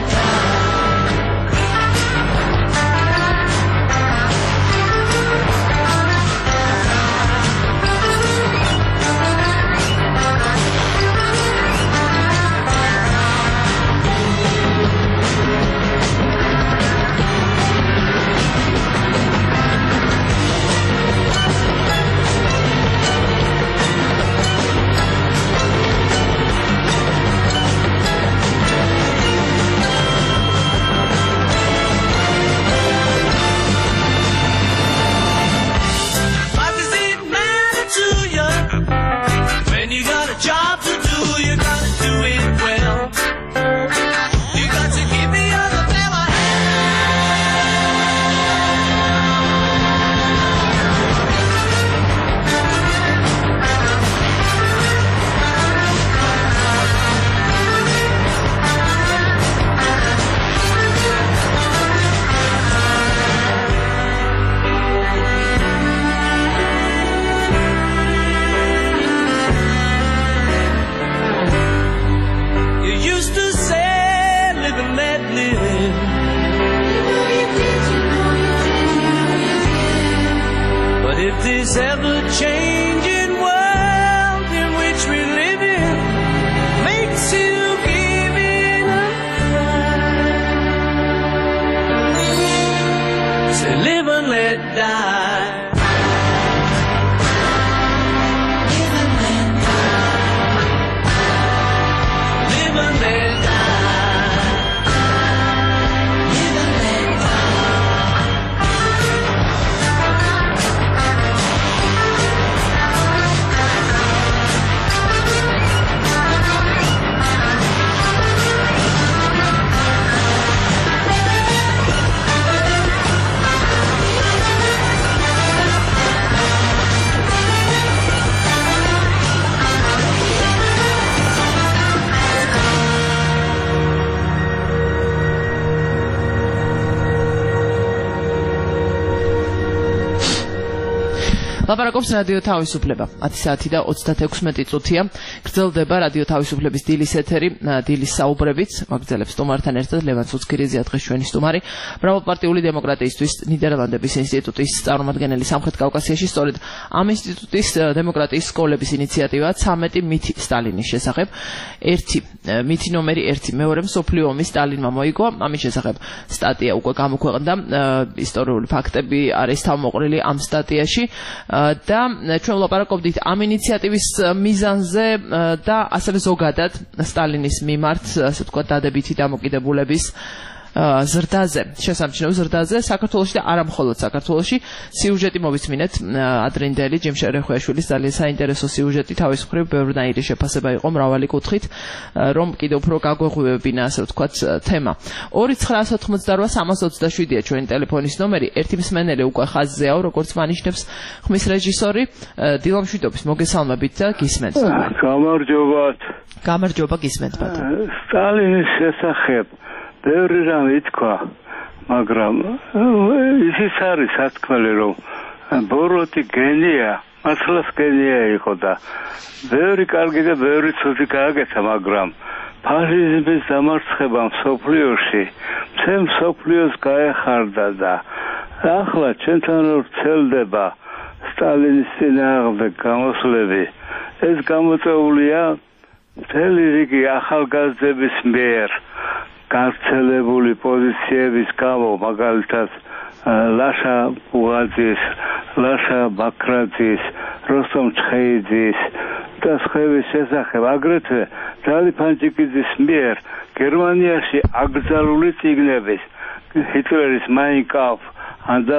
ლაპარაკობს რადიო თავისუფლება. ათი საათი და ოცდაექვსმეტი წუთია. გრძელდება რადიო თავისუფლების დილის ეთერი, დილის საუბრებით. მაგძელებს სტუმართან ერთად ლევან ცუცქირიძე, დღეს ჩვენი სტუმარი, მრავალპარტიული დემოკრატიისთვის ნიდერლანდების ინსტიტუტის წარმომადგენელი სამხრეთ კავკასიაში. სწორედ ამ ინსტიტუტის დემოკრატიის სკოლების ინიციატივა ცამეტი მითი სტალინის შესახებ. ერთი მითი ნომერი ერთი მეორე მსოფლიო ომის სტალინმა მოიგო. ამის შესახებ სტატია უკვე გამოქვეყნდა. ისტორიული ფაქტები არის თავმოყრილი ამ სტატიაში და ჩვენ ვლაპარაკობდით ამ ინიციატივის მიზანზე და ასევე ზოგადად სტალინის მიმართ, ასე ვთქვათ, დადებითი დამოკიდებულების ზრდაზე, შესამჩნევ ზრდაზე საქართველოში და არა მხოლოდ საქართველოში. სიუჟეტი მოვისმინეთ ადრინდელი ჯიმ შერეხვეაშვილის ძალიან საინტერესო სიუჟეტი, თავის მხრივ ბევრნაირი შეფასება იყო მრავალი კუთხით, რომ კიდევ უფრო გაგვეღვივებინა, ასე ვთქვათ, თემა. ორი ცხრაას ოთხმოცდარვა სამას ოცდაშვიდია ჩვენი ტელეფონის ნომერი. ერთი მსმენელი უკვე ხაზზეაო, როგორც მანიშნებს ხმის რეჟისორი. დილამშვიდობის, მოგესალმებით და გისმენთ. გამარჯობათ. გამარჯობა, გისმენთ ბატონო. სტალინის შესახებ ბევრი რამ ითქვა, მაგრამ ისიც არის სათქმელი, რომ ბოროტი გენია, მართლაც გენია იყო და ბევრი კარგი და ბევრი ცუდი გააკეთა, მაგრამ ფაშიზმის დამარცხება მსოფლიოში მთელ მსოფლიოს გაეხარდა და ახლა ჩვენთან რომ ვრცელდება სტალინის წინააღმდეგ გამოსვლები, ეს გამოწვეულია მთელი რიგი ახალგაზრდების მიერ გავრცელებული პოზიციების გამო, მაგალითად ლაშა ბუღაძის, ლაშა ბაქრაძის, როსტომ ჩხეიძის და სხვების შესახებ, აგრეთვე ძალი ფანჯიკიძის მიერ გერმანიაში აკრძალული წიგნების, ჰიტლერის Mein Kampf და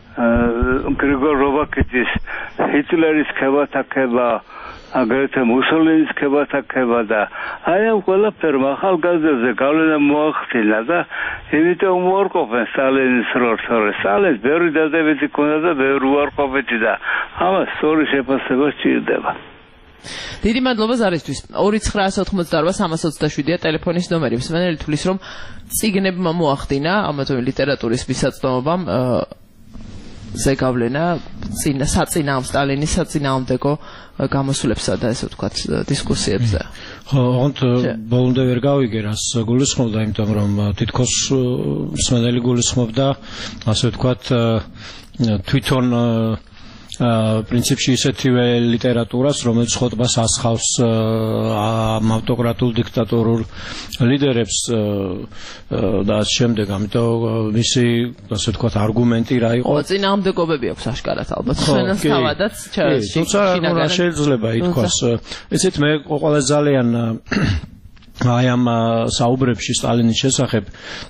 გრიგორ რობაქიძის ჰიტლერის ქებათაქება, აგრეთვე მუსოლინის ქებათაქება და აი ამ ყველაფერმა ახალგაზრდებზე გავლენა მოახდინა და იმიტომ უარყოფენ სტალინის როლს. სტალინს ბევრი დადებითი ჰქონდა და ბევრი უარყოფითი და ამას სწორი შეფასება სჭირდება. დიდი მადლობა ზარისთვის. ორი ცხრაას ოთხმოცდარვა სამას ოცდაშვიდია ტელეფონის ნომერი. მსმენელი თulis რომ წიგნებმა მოახდინა ამათო ლიტერატურის მისაწვდომობამ ზეგავლენა წინა საწინააღმ სტალინის საწინააღმდეგო გამოსვლებსა და ესე ვთქვათ დისკუსიებზე. ხო, ოღონდ ბოლომდე ვერ გავიგე რას გულისხმობდა, იმიტომ რომ თითქოს მსმენელი გულისხმობდა, ასე ვთქვათ, თვითონ პრინციპში ისეთივე ლიტერატურას, რომელიც ხოტბას ასხავს ამ ავტოკრატულ დიქტატორულ ლიდერებს და ამ შემდეგ, ამიტომ მისი, ასე ვთქვათ, არგუმენტი რა იყო? წინააღმდეგობები აქვს აშკარად ალბათ. ჩვენს თავადაც თუმცა რა შეიძლება ითქვას. ესეთ მე ყველაზე ძალიან აი ამ საუბრებში სტალინის შესახებ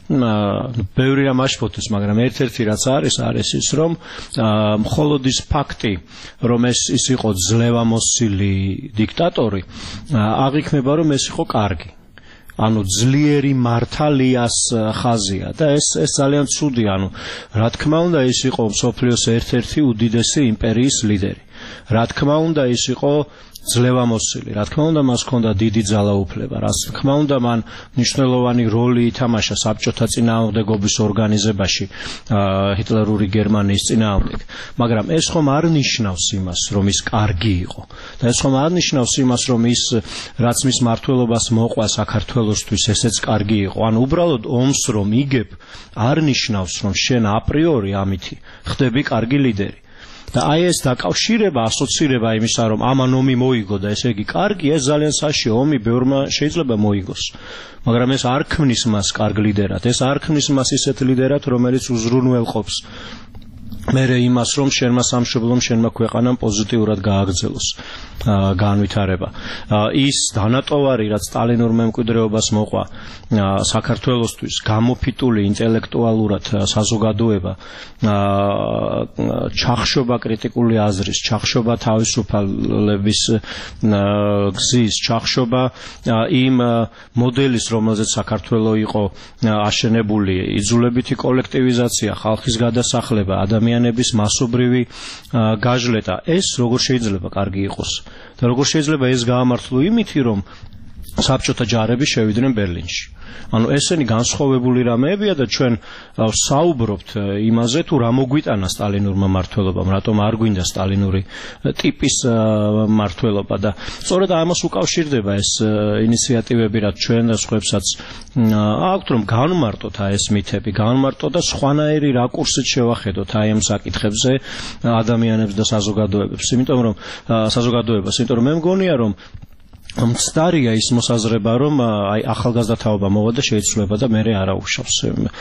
ბევრი რამ აშფოთეს, მაგრამ ერთ-ერთი რაც არის, არის ის, რომ მხოლოდ ის ფაქტი, რომ ეს ის იყო ძლევამოსილი დიქტატორი, აღიქმება, რომ ეს იყო კარგი. ანუ ძლიერი მართალიას ხაზია და ეს ეს ძალიან ცუდი, ანუ რა თქმა უნდა ის იყო მსოფლიოს ერთ-ერთი უდიდესი იმპერიის ლიდერი. რა თქმა უნდა ის იყო ძლევამოსილი, რა თქმა უნდა მას ჰქონდა დიდი ძალაუფლება, რა თქმა უნდა მან მნიშვნელოვანი როლი ითამაშა საბჭოთა წინააღმდეგობის ორგანიზებაში ჰიტლერური გერმანიის წინააღმდეგ, მაგრამ ეს ხომ არ ნიშნავს იმას, რომ ის კარგი იყო და ეს ხომ არ ნიშნავს იმას, რომ ის რაც მის მმართველობას მოყვა საქართველოსთვის ესეც კარგი იყო. ანუ უბრალოდ ომს რომ იგებ არ ნიშნავს, რომ შენ აპრიორი ამითი ხდები კარგი ლიდერი. და აი ეს დაკავშირება, ასოცირება იმისა, რომ ამან ომი მოიგო და ესე იგი კარგი, ეს ძალიან საშიო, ომი ბევრმა შეიძლება მოიგოს. მაგრამ ეს არ ქმნის მას კარგ ლიდერად, ეს არ ქმნის მას ისეთ ლიდერად, რომელიც უზრუნველყოფს მერე იმას, რომ შენმა სამშობლომ, შენმა ქვეყანამ პოზიტიურად გააგრძელოს განვითარება. ის დანატოვარი, რაც სტალინურ მემკვიდრეობას მოყვა საქართველოსთვის, გამოფიტული ინტელექტუალურად საზოგადოება, ჩახშობა კრიტიკული აზრის, ჩახშობა თავისუფლების გზის, ჩახშობა იმ მოდელის, რომელზეც საქართველო იყო აშენებული, იძულებითი კოლექტივიზაცია, ხალხის გადასახლება, ადამიანების მასობრივი გაჟლეტა, ეს როგორ შეიძლება კარგი იყოს და როგორ შეიძლება ეს გაამართლო იმითი, რომ საბჭოთა ჯარები შევიდნენ ბერლინში. ანუ ესენი განსხვავებული რამეებია და ჩვენ საუბრობთ იმაზე თუ რა მოგვიტანა სტალინურმა მმართველობამ, რატომ არ გვინდა სტალინური ტიპის მმართველობა და სწორედ ამას უკავშირდება ეს ინიციატივები, რაც ჩვენ და სხვებსაც აქვთ, რომ განმარტოთ აი ეს მითები, განმარტოთ და სხვანაირი რაკურსით შევახედოთ აი ამ საკითხებზე ადამიანებს და საზოგადოებებს, იმიტომ რომ საზოგადოებას, იმიტომ რომ მე მგონია რომ მცდარია ის მოსაზრება, რომ აი ახალგაზრდა თაობა მოვა და შეიცვლება და მერე არა უშავს.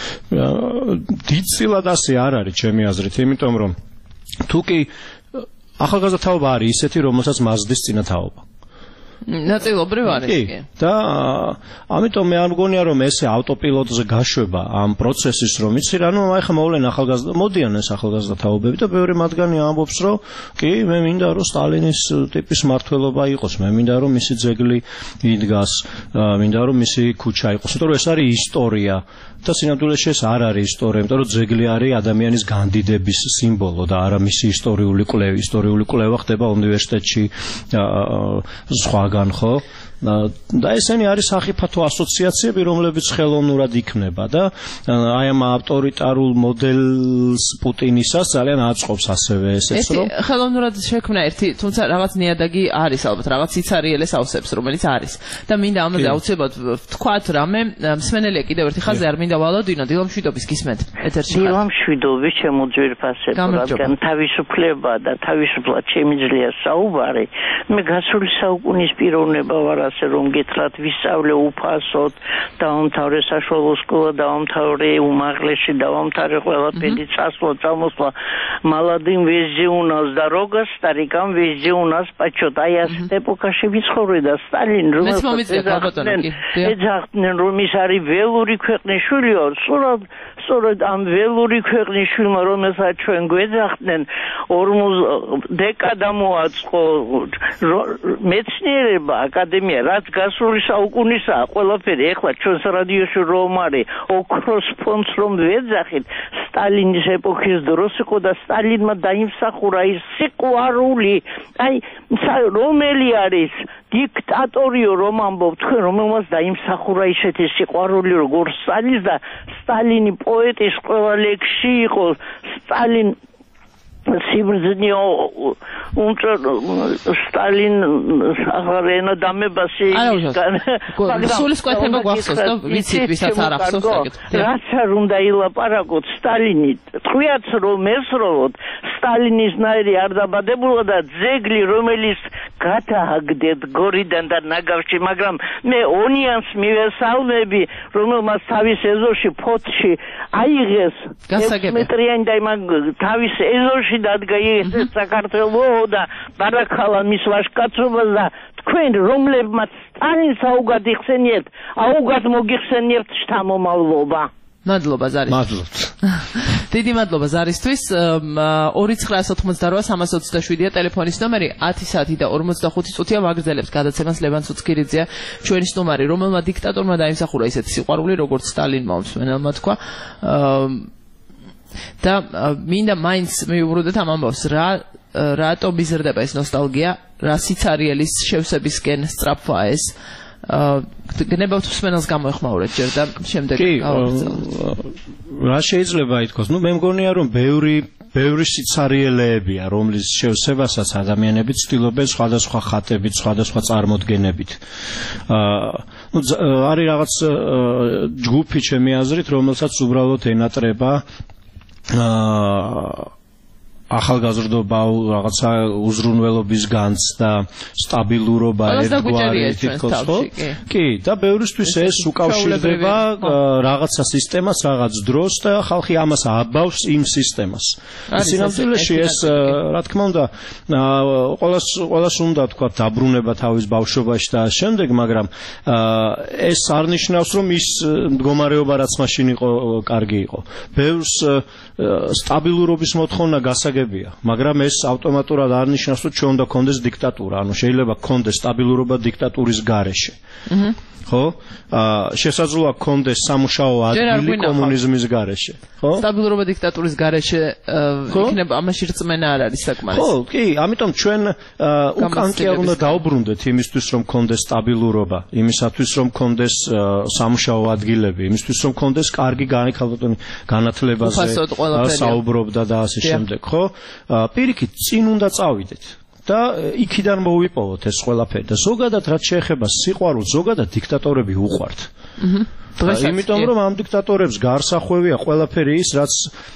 დიდწილად ასე არ არის ჩემი აზრით, იმიტომ რომ თუ კი ახალგაზრდა თაობა არის ისეთი, რომელსაც მასდის წინა თაობა. ნაწილობრივ არის კი. და ამიტომ მე არ მგონია რომ ესე ავტოპილოტზე გაშვება ამ პროცესის რომ იცი რა, ნუ აი ხა მოვლენ ახალგაზრდა, მოდიან ეს ახალგაზრდა თაობები და ბევრი მათგანი ამბობს რომ კი მე მინდა რომ სტალინის ტიპის მმართველობა იყოს, მე მინდა რომ მისი ძეგლი იდგას, მინდა რომ მისი ქუჩა იყოს, იმიტომ რომ ეს არის ისტორია და სინამდვილეში ეს არ არის ისტორია, იმიტომ რომ ძეგლი არის ადამიანის განდიდების სიმბოლო და არა მისი ისტორიული კვლევა, ისტორიული კვლევა ხდება უნივერსიტეტში სხვაგან ხო? და ესენი არის სახიფათო ასოციაციები, რომლებიც ხელოვნურად იქმნება და აი ამ ავტორიტარულ მოდელს პუტინისას ძალიან აწყობს ასევე ესეც რომ ხელოვნურად შექმნა ერთი, თუმცა რაღაც ნიადაგი არის ალბათ, რაღაც სიცარიელეს ავსებს, რომელიც არის. და მინდა ამაზე აუცილებლად ვთქვათ რამე, მსმენელია კიდევ ერთი ხაზი არ მინდა ვალოდინო, დილამშვიდობის გისმენთ ეთერში. დილამშვიდობის ჩემო ძვირფასებო, რადგან თავისუფლება და თავისუფლად შემიძლია საუბარი, მე გასული საუკუნის პიროვნება ვარ, ასე რომ გითხრათ ვისწავლე უფასოდ, დავამთავრე საშუალო სკოლა, დავამთავრე უმაღლესი, დავამთავრე ყველაფერი, წასვლა, წამოსვლა, молодым везде у нас дорога, старикам везде у нас почет. აი ასეთ ეპოქაში ვიცხოვრე და სტალინ რომელსაც ეძახდნენ რომ ის არის ველური ქვეყნის შვილიო, სწორად სწორად ამ ველური ქვეყნის შვილმა, რომელსაც ჩვენ გვეძახდნენ ორმოც დეკადა მოაწყო მეცნიერება, აკადემია, რაც გასული საუკუნისაა ყველაფერი. ეხლა ჩვენს რადიოში რომ არის ოქროს ფონდს რომ ვეძახით, სტალინის ეპოქის დროს იყო და სტალინმა დაიმსახურა ის სიყვარული, აი რომელი არის დიქტატორიო რომ ამბობ თქვენ, რომელმაც დაიმსახურა ისეთი სიყვარული როგორც სტალინის და სტალინი პოეტის ყველა ლექსში იყო სტალინ სიბრძნეო უმწერ სტალინ აღარენა დამებასი სულის კვეთება გვახსოვს და ვიცით ვისაც არ ახსოვს საკითხი. რაც არ უნდა ილაპარაკოთ სტალინი, თქვიაც რომ ესროლოთ სტალინის ნაირი არ დაბადებულა და ძეგლი რომელიც გადააგდეთ გორიდან და ნაგავში, მაგრამ მე ონიანს მივესალმები, რომელმაც თავის ეზოში ფოთში აიღეს მეტრიანი და იმან თავის ეზოში დადგა ეს საქართველო და ბარაქალა მის ვაჟკაცობას და თქვენ რომლებმაც სტალინს აუგად იხსენიებთ, აუგად მოგიხსენიებთ შთამომავლობა. მადლობა ზარის. მადლობთ. დიდი მადლობა ზარისთვის. ორი ცხრა ათოთხმოცდაოთხ სამას ოცდაშვიდია ტელეფონის ნომერი, ათი საათი და ორმოცდახუთი წუთია ვაგრძელებს გადაცემას ლევან ცუცქირიძეა ჩვენი სტუმარი, რომელმა დიქტატორმა დაიმსახურა ისეთი სიყვარული, როგორც სტალინმა მსმენელმა თქვა. და მინდა მაინც მივუბრუნდეთ ამ ამბავს, რა რატომ იზრდება ეს ნოსტალგია, რა სიცარიელის შევსებისკენ სწრაფვა ეს. გნებავთ მსმენელს გამოეხმაურეთ ჯერ და შემდეგ რა შეიძლება ითქვას, ნუ მე მგონია რომ ბევრი ბევრი სიცარიელეებია, რომლის შევსებასაც ადამიანები ცდილობენ სხვადასხვა ხატებით, სხვადასხვა წარმოდგენებით. ნუ არის რაღაც ჯგუფი ჩემი აზრით, რომელსაც უბრალოდ ენატრება ახალგაზრდობა, რაღაცა უზრუნველობის განცდა, სტაბილურობა ერთგვარი თითქოს ხო? კი, და ბევრისთვის ეს უკავშირდება რაღაცა სისტემას, რაღაც დროს და ხალხი ამას აბავს იმ სისტემას. სინამდვილეში ეს რა თქმა უნდა ყოველას ყოველას უნდა თქვა დაბრუნება თავის ბავშვობაში და შემდეგ, მაგრამ ეს არ ნიშნავს რომ ის მდგომარეობა რაც მაშინ იყო კარგი იყო. ბევრს სტაბილურობის მოთხოვნა გასაგებია გაგებია, მაგრამ ეს ავტომატურად არ ნიშნავს, რომ ჩვენ უნდა გქონდეს დიქტატურა, ანუ შეიძლება გქონდეს სტაბილურობა დიქტატურის გარეშე. ხო? აა შესაძლოა გქონდეს სამუშაო ადგილი კომუნიზმის გარეშე. ხო? სტაბილურობა დიქტატურის გარეშე იქნება, ამაში რწმენა არ არის საკმარისი. ხო, კი, ამიტომ ჩვენ უკან კი არ უნდა დაუბრუნდეთ იმისთვის, რომ გქონდეს სტაბილურობა, იმისათვის, რომ გქონდეს სამუშაო ადგილები, იმისთვის, რომ გქონდეს კარგი განათლება, განათლებაზე საუბრობდა და ასე შემდეგ, ხო? პირიქით, წინ უნდა წავიდეთ. და იქიდან მოვიპოვოთ ეს ყველაფერი და ზოგადად რაც შეეხება სიყვარულს, ზოგადად დიქტატორები უყვართ. იმიტომ რომ ამ დიქტატორებს გარსახვევია ყველაფერი ის, რაც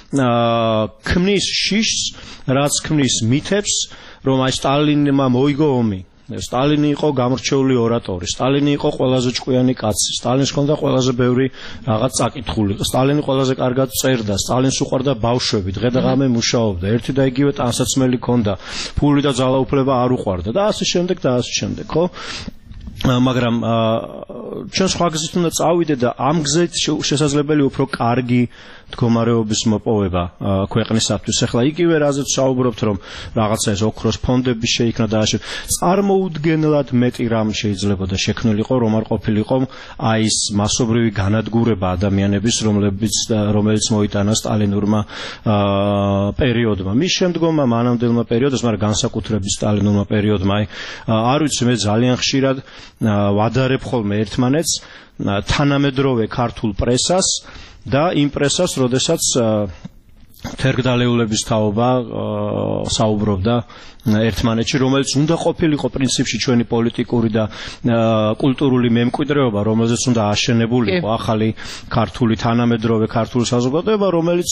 ქმნის შიშს, რაც ქმნის მითებს, რომ აი სტალინმა მოიგო ომი. სტალინი იყო გამორჩეული ორატორი, სტალინი იყო ყველაზე ჭკვიანი კაცი, სტალინს ჰქონდა ყველაზე ბევრი რაღაც წაკითხული, სტალინი ყველაზე კარგად წერდა, სტალინს უყვარდა ბავშვები, დღე და ღამე მუშაობდა, ერთი და იგივე ტანსაცმელი ჰქონდა, ფული და ძალაუფლება არ უყვარდა და ასე შემდეგ და ასე შემდეგ, ხო? მაგრამ ჩვენ სხვა გზით უნდა წავიდეთ და ამ გზით შესაძლებელი უფრო კარგი მდგომარეობის მოპოვება ქვეყნისათვის. ახლა იგივე რაზეც საუბრობთ, რომ რაღაცა ეს ოქროს ფონდები შეიქმნა და ასე წარმოუდგენლად მეტი რამ შეიძლება და შექმნილიყო, რომ არ ყოფილიყო აი ეს მასობრივი განადგურება ადამიანების, რომლებიც რომელიც მოიტანა სტალინურმა პერიოდმა. მის შემდგომმა მანამდელმა პერიოდს, მაგრამ განსაკუთრებით სტალინურმა პერიოდმა, აი არ ვიცი, მე ძალიან ხშირად ვადარებ ხოლმე ერთმანეთს თანამედროვე ქართულ პრესას და იმ პრესას, როდესაც თერგდალეულების თაობა საუბრობდა ერთმანეთში, რომელიც უნდა ყოფილიყო პრინციპში ჩვენი პოლიტიკური და კულტურული მემკვიდრეობა, რომელზეც უნდა აშენებულიყო ახალი ქართული თანამედროვე ქართული საზოგადოება, რომელიც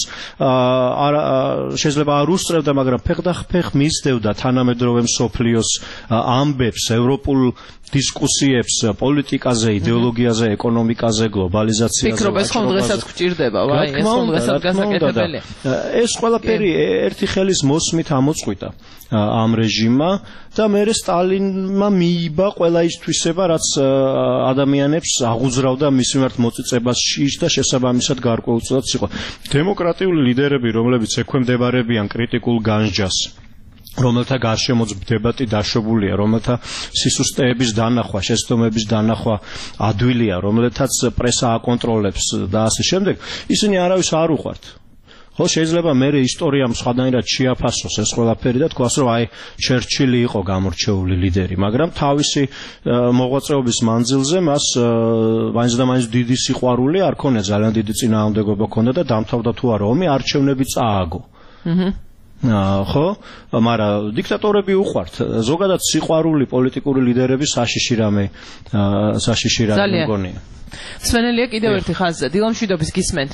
შეიძლება არ უსწრებდა, მაგრამ ფეხდახფეხ მისდევდა თანამედროვე მსოფლიოს ამბებს, ევროპულ დისკუსიებს პოლიტიკაზე, იდეოლოგიაზე, ეკონომიკაზე, გლობალიზაციაზე. ფიქრობ, ეს ხომ დღესაც გვჭირდება, ვაი, ეს ხომ დღესაც გასაკეთებელია. ეს ყველაფერი ერთი ხელის მოსმით ამოწყვიტა ამ რეჟიმმა და მერე სტალინმა მიიბა ყველა ის თვისება, რაც ადამიანებს აღუძრავდა მის მიმართ მოწიწებას შიშ და შესაბამისად გარკვეულწილად იყო. დემოკრატიული ლიდერები, რომლებიც ექვემდებარებიან კრიტიკულ განსჯას, რომელთა გარშემოც დებატი დაშვებულია, რომელთა სისუსტეების დანახვა, შეცდომების დანახვა ადვილია, რომელთაც პრესა აკონტროლებს და ასე შემდეგ, ისინი არავის არ უყვართ. ხო, შეიძლება მე ისტორიამ სხვადასხვანაირად შეაფასოს ეს ყველაფერი და თქვას, რომ აი ჩერჩილი იყო გამორჩეული ლიდერი, მაგრამ თავისი მოღვაწეობის მანძილზე მას მაინც და მაინც დიდი სიყვარული არ ქონია, ძალიან დიდი წინააღმდეგობა ქონდა და დამთავრდა თუ არა ომი, არჩევნები წააგო. აჰა. ხო, მაგრამ დიქტატორები უყვართ. ზოგადად სიყვარული პოლიტიკური ლიდერების საშიში რამე, საშიში რამე მგონია. სვენელია კიდევ ერთი ხაზზე, დილამშვიდობის გისმენთ.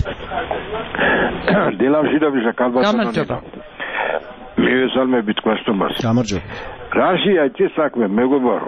დილამშვიდობის კალბასონია. მივესალმებით გვასტომას. გამარჯობა. რაშია ეს საქმე, მეგობარო.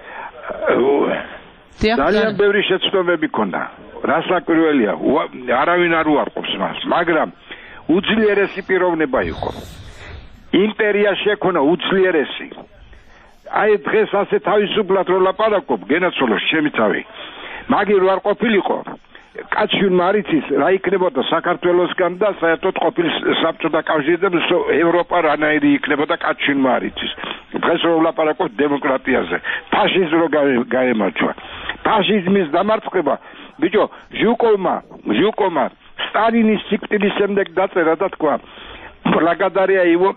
ძალიან ბევრი შეცდომები ქონდა. რას საკვირველია, არავინ არ უარყოფს მას, მაგრამ უძლიერესი პიროვნება იყო. იმპერია შექმნა უძლიერესი. აი დღეს ასე თავისუფლად რო ლაპარაკობ, გენაცვალოს ჩემი თავი. მაგერ არ ყოფილიყო. კაცშვილმა არ იცის რა იქნებოდა საქართველოსგან და საერთოდ ყოფილ საბჭოთა კავშირიდან ევროპა რანაირი იქნებოდა კაცშვილმა არ იცის. დღეს რო ლაპარაკობ დემოკრატიაზე, ფაშიზმს რო გაემარჯვა. ფაშიზმის დამარცხება, ბიჭო, ჟუკოვმა, ჟუკოვმა სტალინის სიკვდილის შემდეგ დაწერა და თქვა, благодаря его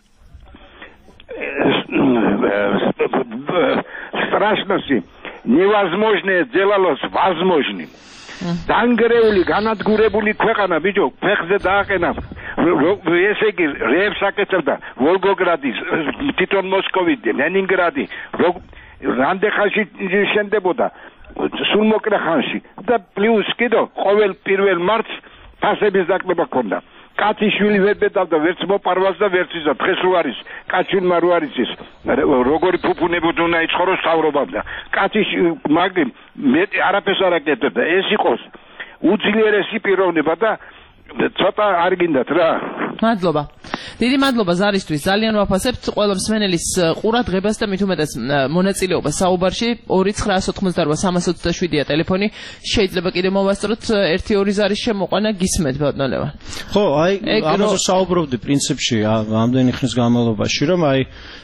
страшности невозможное сделалось возможным. Дангрეული, განადგურებული ქვეყანა, ბიჭო, ფეხზე დააყენა. ესე იგი, რეებს აკეთებდა ვოლგოგრადის, თვითონ მოსკოვი, ლენინგრადი, რამდენ ხანში შენდებოდა სულ მოკლე ხანში და პლუს კიდო ყოველ პირველ მარტს ფასების დაკლება ქონდა. კაციშვილი ვერ ბედავდა ვერც მოპარვას და ვერც ისა დღეს რო არის კაცშვილმა რო არის ის როგორი ფუფუნებოდ უნდა იცხოვროს თავრობამდე კაცის მაგ მეტი არაფერს არ აკეთებდა ეს იყოს უძლიერესი პიროვნება და ცოტა არ გინდათ რა მადლობა დიდი მადლობა ზარისთვის ძალიან ვაფასებთ ყველა მსმენელის ყურადღებას და მით უმეტეს მონაწილეობას საუბარში ორი ცხრაასი ოთხმოცდაოთხ სამას ოცდაშვიდია ტელეფონი შეიძლება კიდე მოვასწროთ ერთი ორი ზარის შემოყვანა გისმენთ ბატონო ლევან ხო, აი ამაზე საუბრობდი პრინციპში ამდენი ხნის განმავლობაში, რომ აი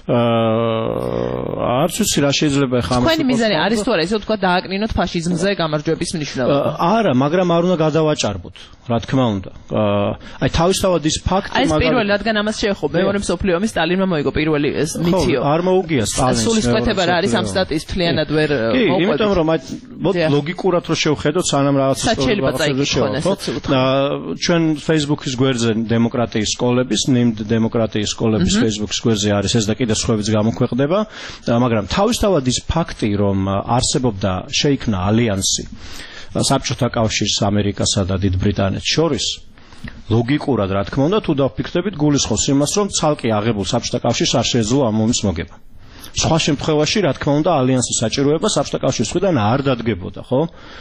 არც ვიცი რა შეიძლება ხა ამას. თქვენი მიზანი არის თუ არა, ესე ვთქვა, დააკნინოთ ფაშიზმზე გამარჯვების მნიშვნელობა. არა, მაგრამ არ უნდა გადავაჭარბოთ, რა თქმა უნდა. აი თავისთავად ის ფაქტი, მაგრამ აი პირველი რადგან ამას შეეხო, მეორე მსოფლიო ომის სტალინმა მოიგო პირველი ეს მითიო. ხო, არ მოუგია სტალინს. სულისკვეთება რა არის ამ სტატიის თლიანად ვერ კი, იმიტომ რომ აი ლოგიკურად რო შევხედოთ, სანამ რაღაც ისტორიულ შეეხო. ჩვენ Facebook-ის გვერდზე დემოკრატიის სკოლების, ნიმდ დემოკრატიის სკოლების Facebook-ის გვერდზე არის ეს და კიდე სხვაებიც გამოქვეყნდება, მაგრამ თავისთავად ის ფაქტი, რომ არსებობდა შეიქმნა ალიანსი საბჭოთა კავშირს, ამერიკასა და დიდ ბრიტანეთს შორის, ლოგიკურად რა თქმა უნდა, თუ დავფიქრდებით, გულისხმობს იმას, რომ ცალკე აღებულ საბჭოთა კავშირს არ შეეძლო ამ ომის მოგება. სხვა შემთხვევაში, რა თქმა უნდა, ალიანსის საჭიროება საბჭოთა კავშირის მხრიდან არ დადგებოდა, ხო?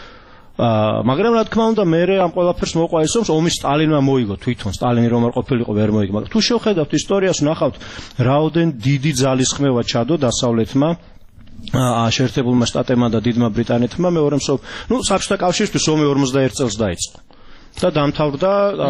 მაგრამ რა თქმა უნდა, მე ამ ყველაფერს მოყვა ის, რომ ომის სტალინმა მოიგო თვითონ, სტალინი რომ არ ყოფილიყო, ვერ მოიგო, მაგრამ თუ შევხედავთ ისტორიას, ნახავთ, რაოდენ დიდი ძალისხმევა ჩადო დასავლეთმა შეერთებულმა შტატებმა და დიდმა ბრიტანეთმა მეორე მსოფლიო, ну, საბჭოთა კავშირისთვის ომი ორმოცდაერთ წელს დაიწყო. და დამთავრდა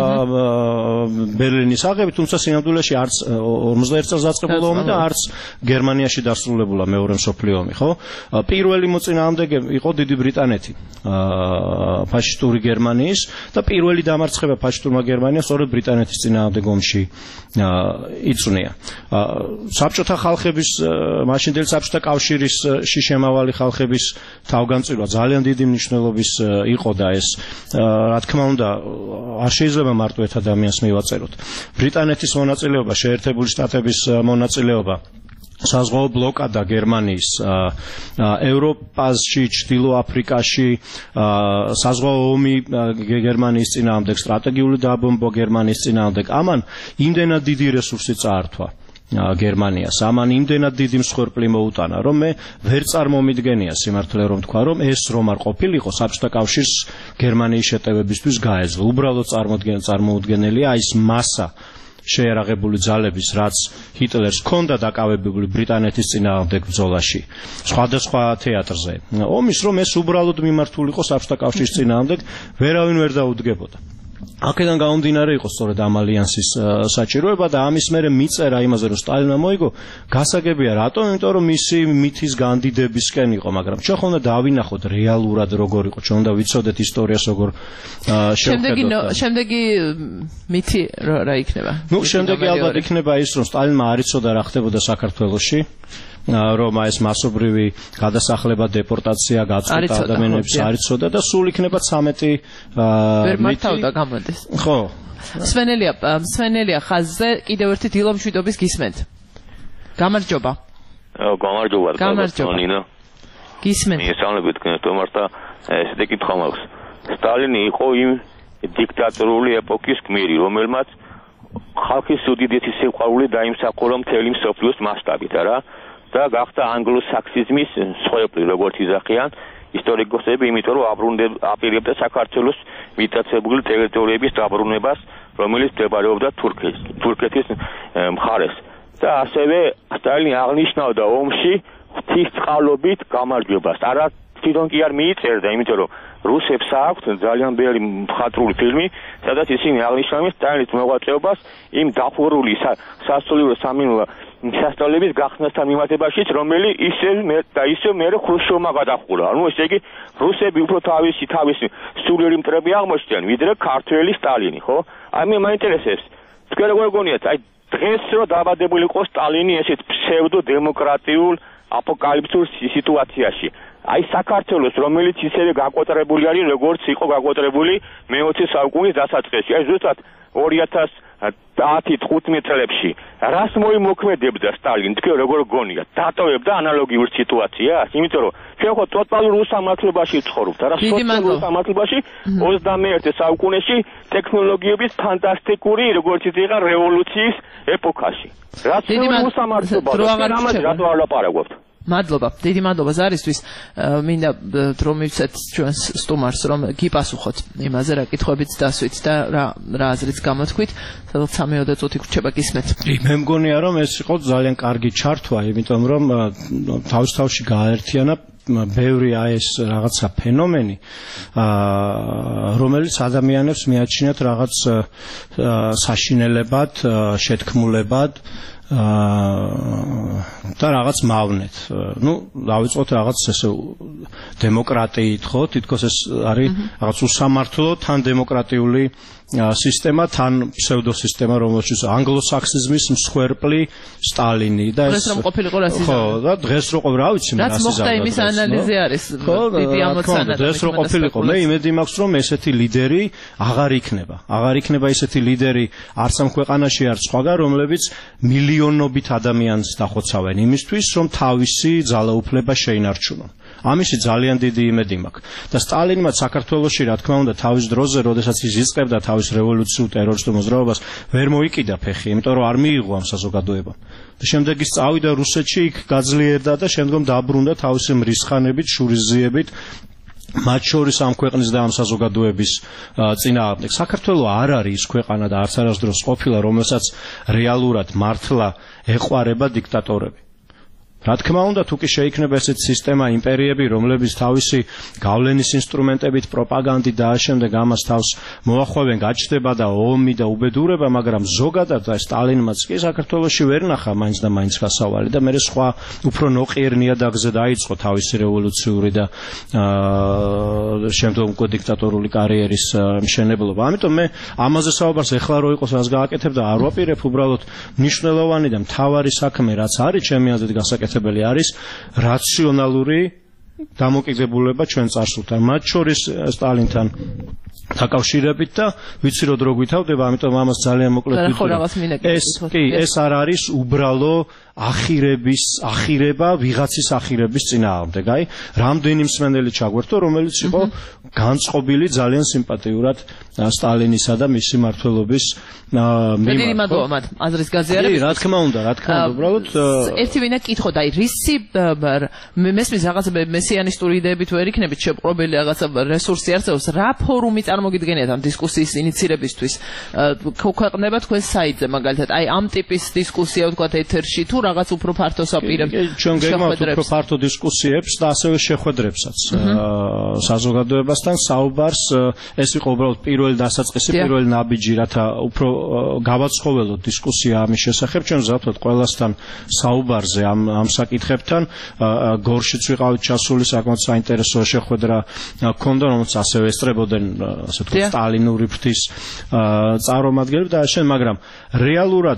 ბერლინის აღებით, თუმცა სინამდვილეში არც ორმოცდაერთ წელს დაწყებულა ომი და არც გერმანიაში დასრულებულა მეორე მსოფლიო ომი, ხო? პირველი მოწინააღმდეგე იყო დიდი ბრიტანეთი ფაშისტური გერმანიის და პირველი დამარცხება ფაშისტურმა გერმანიას სწორედ ბრიტანეთის წინააღმდეგ ომში იწვნია. საბჭოთა ხალხების, მაშინდელი საბჭოთა კავშირის შემავალი ხალხების თავგანწირვა ძალიან დიდი მნიშვნელობის იყო და ეს რა თქმა უნდა არ შეიძლება მარტო ერთ ადამიანს მივაწეროთ. ბრიტანეთის მონაწილეობა, შეერთებული შტატების მონაწილეობა, საზღვაო ბლოკადა გერმანიის ევროპაში, ჩრდილო აფრიკაში, საზღვაო ომი გერმანიის წინააღმდეგ, სტრატეგიული დაბომბვა გერმანიის წინააღმდეგ, ამან იმდენად დიდი რესურსი წაართვა გერმანიას, ამან იმდენად დიდი მსხვერპლი მოუტანა, რომ მე ვერ წარმომიდგენია სიმართლე რომ თქვა, რომ ეს რომ არ ყოფილიყო საბჭოთა კავშირს გერმანიის შეტევებისთვის გაეძლო. უბრალოდ წარმოუდგენელია ის მასა შეერაღებული ძალების, რაც ჰიტლერს ჰქონდა დაკავებული ბრიტანეთის წინააღმდეგ ბრძოლაში სხვადასხვა თეატრზე. ომის რომ ეს უბრალოდ მიმართულიყო საბჭოთა კავშირის წინააღმდეგ, ვერავინ ვერ დაუდგებოდა. აქედან გამომდინარე იყო სწორედ ამ ალიანსის საჭიროება და ამის მერე მიწერა იმაზე, რომ სტალინმა მოიგო, გასაგებია რატომ? იმიტომ რომ მისი მითის განდიდებისკენ იყო, მაგრამ ჩვენ ხომ უნდა დავინახოთ რეალურად როგორ იყო, ჩვენ უნდა ვიცოდეთ ისტორიას როგორ შევხედოთ. შემდეგი მითი რა იქნება? ნუ შემდეგი ალბათ იქნება ის, რომ სტალინმა არ იცოდა რა ხდებოდა საქართველოში, რომ ეს მასობრივი გადასახლება, დეპორტაცია, გაწყვეტა ადამიანებს არ იცოდა და სულ იქნება ცამეტი ვერ მართავდა გამოდის. ხო. სვენელია, სვენელია ხაზზე კიდევ ერთი დილო მშვიდობის გისმენთ. გამარჯობა. გამარჯობა. გამარჯობა. გისმენთ. მისალმებით თომართა ესეთი კითხვა მაქვს. სტალინი იყო იმ დიქტატორული ეპოქის გმირი, რომელმაც ხალხის უდიდესი სიყვარული დაიმსახურა მთელი მსოფლიოს მასშტაბით, არა? და გახდა ანგლო-საქსიზმის მსხვერპლი, როგორც იზახიან ისტორიკოსები, იმიტომ რომ აპირებდა საქართველოს მიტაცებული ტერიტორიების დაბრუნებას, რომელიც მდებარეობდა თურქეთის მხარეს. და ასევე სტალინი აღნიშნავდა ომში ღვთისწყალობით გამარჯვებას. არა თვითონ კი არ მიიწერდა, იმიტომ რომ რუსებს აქვთ ძალიან ბევრი მხატვრული ფილმი, სადაც ისინი აღნიშნავენ სტალინის მოღვაწეობას იმ დახურული სასულიერო სამინულო სასწავლების გახსნასთან მიმართებაშიც, რომელიც ისევ და ისევ მე ხრუშოვმა გადახურა. ანუ ესე იგი რუსები უფრო თავისი თავისი სულიერი მტრები აღმოჩნდნენ, ვიდრე ქართველი სტალინი, ხო? აი მე მაინტერესებს, თქვენ როგორ გონიათ, აი დღეს რო დაბადებული იყო სტალინი ესეთ ფსევდო დემოკრატიულ აპოკალიფსურ სიტუაციაში. აი საქართველოს, რომელიც ისევე გაკვეტრებული არის, როგორც იყო გაკვეტრებული მეოცე საუკუნის დასაწყისში. აი ზუსტად ორი ათას ათი-თხუთმეტ წლებში რას მოიმოქმედებდა სტალინი, თქვენ როგორ გონიათ? დატოვებდა ანალოგიურ სიტუაციას? იმიტომ რომ ჩვენ ხო ტოტალურ უსამართლობაში ვცხოვრობთ, არა სოციალურ უსამართლობაში ოცდამეერთე საუკუნეში ტექნოლოგიების ფანტასტიკური, როგორც ითქვა, რევოლუციის ეპოქაში. რაც უსამართლობა, რატო არ ლაპარაკობთ? მადლობა, დიდი მადლობა ზარისთვის. მინდა რომ მივცეთ ჩვენს სტუმარს, რომ გიპასუხოთ იმაზე, რა კითხვებიც დასვით და რა რა აზრიც გამოთქვით. სადღაც სამი-ოცდაოთხ წუთი გრჩება გისმენთ. მე მგონია, რომ ეს იყო ძალიან კარგი ჩართვა, იმიტომ რომ თავის თავში გააერთიანა ბევრი აი ეს რაღაცა ფენომენი, რომელიც ადამიანებს მიაჩნიათ რაღაც საშინელებად, შეთქმულებად და რაღაც მავნეთ. Ну, დავიწყოთ რაღაც ესე დემოკრატიით, ხო? თითქოს ეს არის რაღაც უსამართლო თან დემოკრატიული სისტემა, თან ფსევდოსისტემა, რომელშიც ანგლოსაქსიზმის მსხვერპლი სტალინი და ეს დღეს რომ ყოფილიყო რასიზმი. ხო, და დღეს რო ყოფილი, რა ვიცი, რაც მოხდა იმის ანალიზი არის დიდი ამოცანა. დღეს რო ყოფილიყო, მე იმედი მაქვს, რომ ესეთი ლიდერი აღარ იქნება. აღარ იქნება ესეთი ლიდერი არც ამ ქვეყანაში, არც სხვაგან, რომლებიც მილიონობით ადამიანს დახოცავენ იმისთვის, რომ თავისი ძალაუფლება შეინარჩუნონ. ამისი ძალიან დიდი იმედი მაქვს. და სტალინმა საქართველოში, რა თქმა უნდა, თავის დროზე, როდესაც ის იწყებდა თავის რევოლუციურ ტერორისტულ მოძრაობას, ვერ მოიკიდა ფეხი, იმიტომ რომ არ მიიღო ამ საზოგადოებამ. და შემდეგ ის წავიდა რუსეთში, იქ გაძლიერდა და შემდგომ დაბრუნდა თავისი მრისხანებით, შურისძიებით, მათ შორის ამ ქვეყნის და ამ საზოგადოების წინააღმდეგ. საქართველო არ არის ის ქვეყანა და არც არასდროს ყოფილა, რომელსაც რეალურად მართლა ეყვარება დიქტატორები. რა თქმა უნდა, თუ კი შეიქმნება ესეთი სისტემა, იმპერიები, რომლებიც თავისი გავლენის ინსტრუმენტებით, პროპაგანდით და ამავდროულად ამას თავს მოახვევენ, გაჩნდება და ომი და უბედურება, მაგრამ ზოგადად და სტალინმაც კი საქართველოში ვერ ნახა მაინც და მაინც გასავალი და მე სხვა უფრო ნოყიერ ნიადაგზე დაიწყო თავისი რევოლუციური და შემდგომ უკვე დიქტატორული კარიერის მშენებლობა. ამიტომ მე ამაზე საუბარს ეხლა რო იყოს რას გააკეთებ და არ ვაპირებ, უბრალოდ მნიშვნელოვანი და მთავარი საქმე რაც არის ჩემი აზრით გასაკეთებელი არის რაციონალური დამოკიდებულება ჩვენ წარსულთან, მათ შორის სტალინთან დაკავშირებით და ვიცი რომ დრო გვითავდება, ამიტომ ამას ძალიან მოკლედ ვიტყვი. ეს კი, ეს არ არის უბრალო ახირების, ახირება, ვიღაცის ახირების წინააღმდეგ. აი, რამდენი მსმენელი ჩაგვერთო, რომელიც იყო განწყობილი ძალიან სიმპათიურად სტალინისა და მისი მმართველობის მიმართ. დიდი მადლობა მათ აზრის გაზიარებისთვის. კი, რა თქმა უნდა, რა თქმა უნდა, უბრალოდ ერთი ვინა კითხოთ, აი, რისი მესმის რაღაცა მესიანისტური იდეებით ვერ იქნებით შეპყრობილი რაღაცა რესურსი არსებობს, რა ფორუმი წარმოგიდგენიათ ამ დისკუსიის ინიცირებისთვის? ქვეყნება თქვენ საიტზე მაგალითად, აი, ამ ტიპის დისკუსია ვთქვათ ეთერში თუ რაღაც უფრო ფართო საპირე ჩვენ გეგმავთ უფრო ფართო დისკუსიებს და ასევე შეხვედრებსაც საზოგადოებასთან საუბარს. ეს იყო უბრალოდ პირველი დასაწყისი, პირველი ნაბიჯი, რათა უფრო გავაცხოველოთ დისკუსია ამის შესახებ. ჩვენ ვზავთ ყველასთან საუბარზე ამ ამ საკითხებთან. გორშიც ვიყავით ჩასული, საკმაოდ საინტერესო შეხვედრა ჰქონდა, რომელიც ასევე ესწრებოდნენ ასე ვთქვათ სტალინური ფრთის წარმომადგენლები და შენ, მაგრამ რეალურად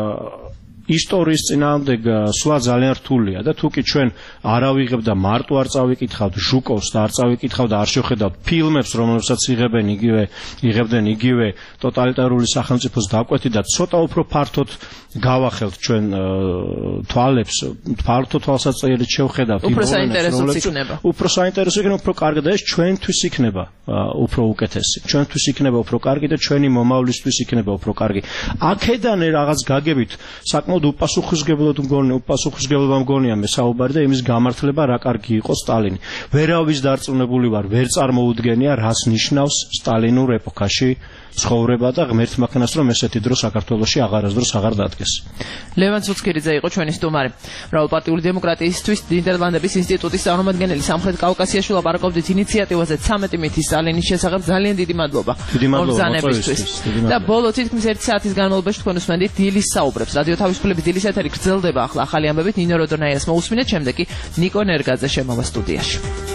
ისტორიის წინააღმდეგ სვლა ძალიან რთულია და თუ კი ჩვენ არ ავიღებთ და მარტო არ წავიკითხავთ ჟუკოვს და არ წავიკითხავთ და არ შევხედავთ ფილმებს, რომლებსაც იღებენ იგივე იღებდნენ იგივე ტოტალიტარული სახელმწიფოს დაკვეთი და ცოტა უფრო ფართოდ გავახელთ ჩვენ თვალებს, ფართო თვალსაჩინით შევხედავთ უფრო საინტერესო იქნება. უფრო საინტერესო იქნება, უფრო კარგი და ეს ჩვენთვის იქნება უფრო უკეთესი. ჩვენთვის იქნება უფრო კარგი და ჩვენი მომავლისთვის იქნება უფრო კარგი. აქედან რაღაც გაგებით საკმაოდ უპასუხისმგებლად მგონია, უპასუხისმგებლობა მგონია მე საუბარი და იმის გამართლება რა კარგი იყო სტალინი. ვერავის დარწმუნებული ვარ, ვერ წარმოუდგენია რას ნიშნავს სტალინურ ეპოქაში ცხოვრება და ღმერთ მაქნას რომ ესეთი დრო საქართველოში აღარასდროს აღარ დადგეს. ლევან ცუცქირიძე იყო ჩვენი სტუმარი. მრავალპარტიული დემოკრატიისთვის ნიდერლანდების ინსტიტუტის წარმომადგენელი. სამხრეთ კავკასიაში ვლაპარაკობდით ინიციატივაზე ცამეტი მითი სტალინის შესახებ. ძალიან დიდი მადლობა მოგზაურობისთვის. და ბოლო თითქმის ერთი საათის განმავლობაში თქვენ უსმენთ დილის საუბრებს. რადიო თავისუფლების დილის ეთერი გრძელდება ახლა ახალი ამბებით. ნინო როდონაიას მოусმინეთ, შემდეგ კი ნიკო ნერგაძე შემოვა სტუდიაში.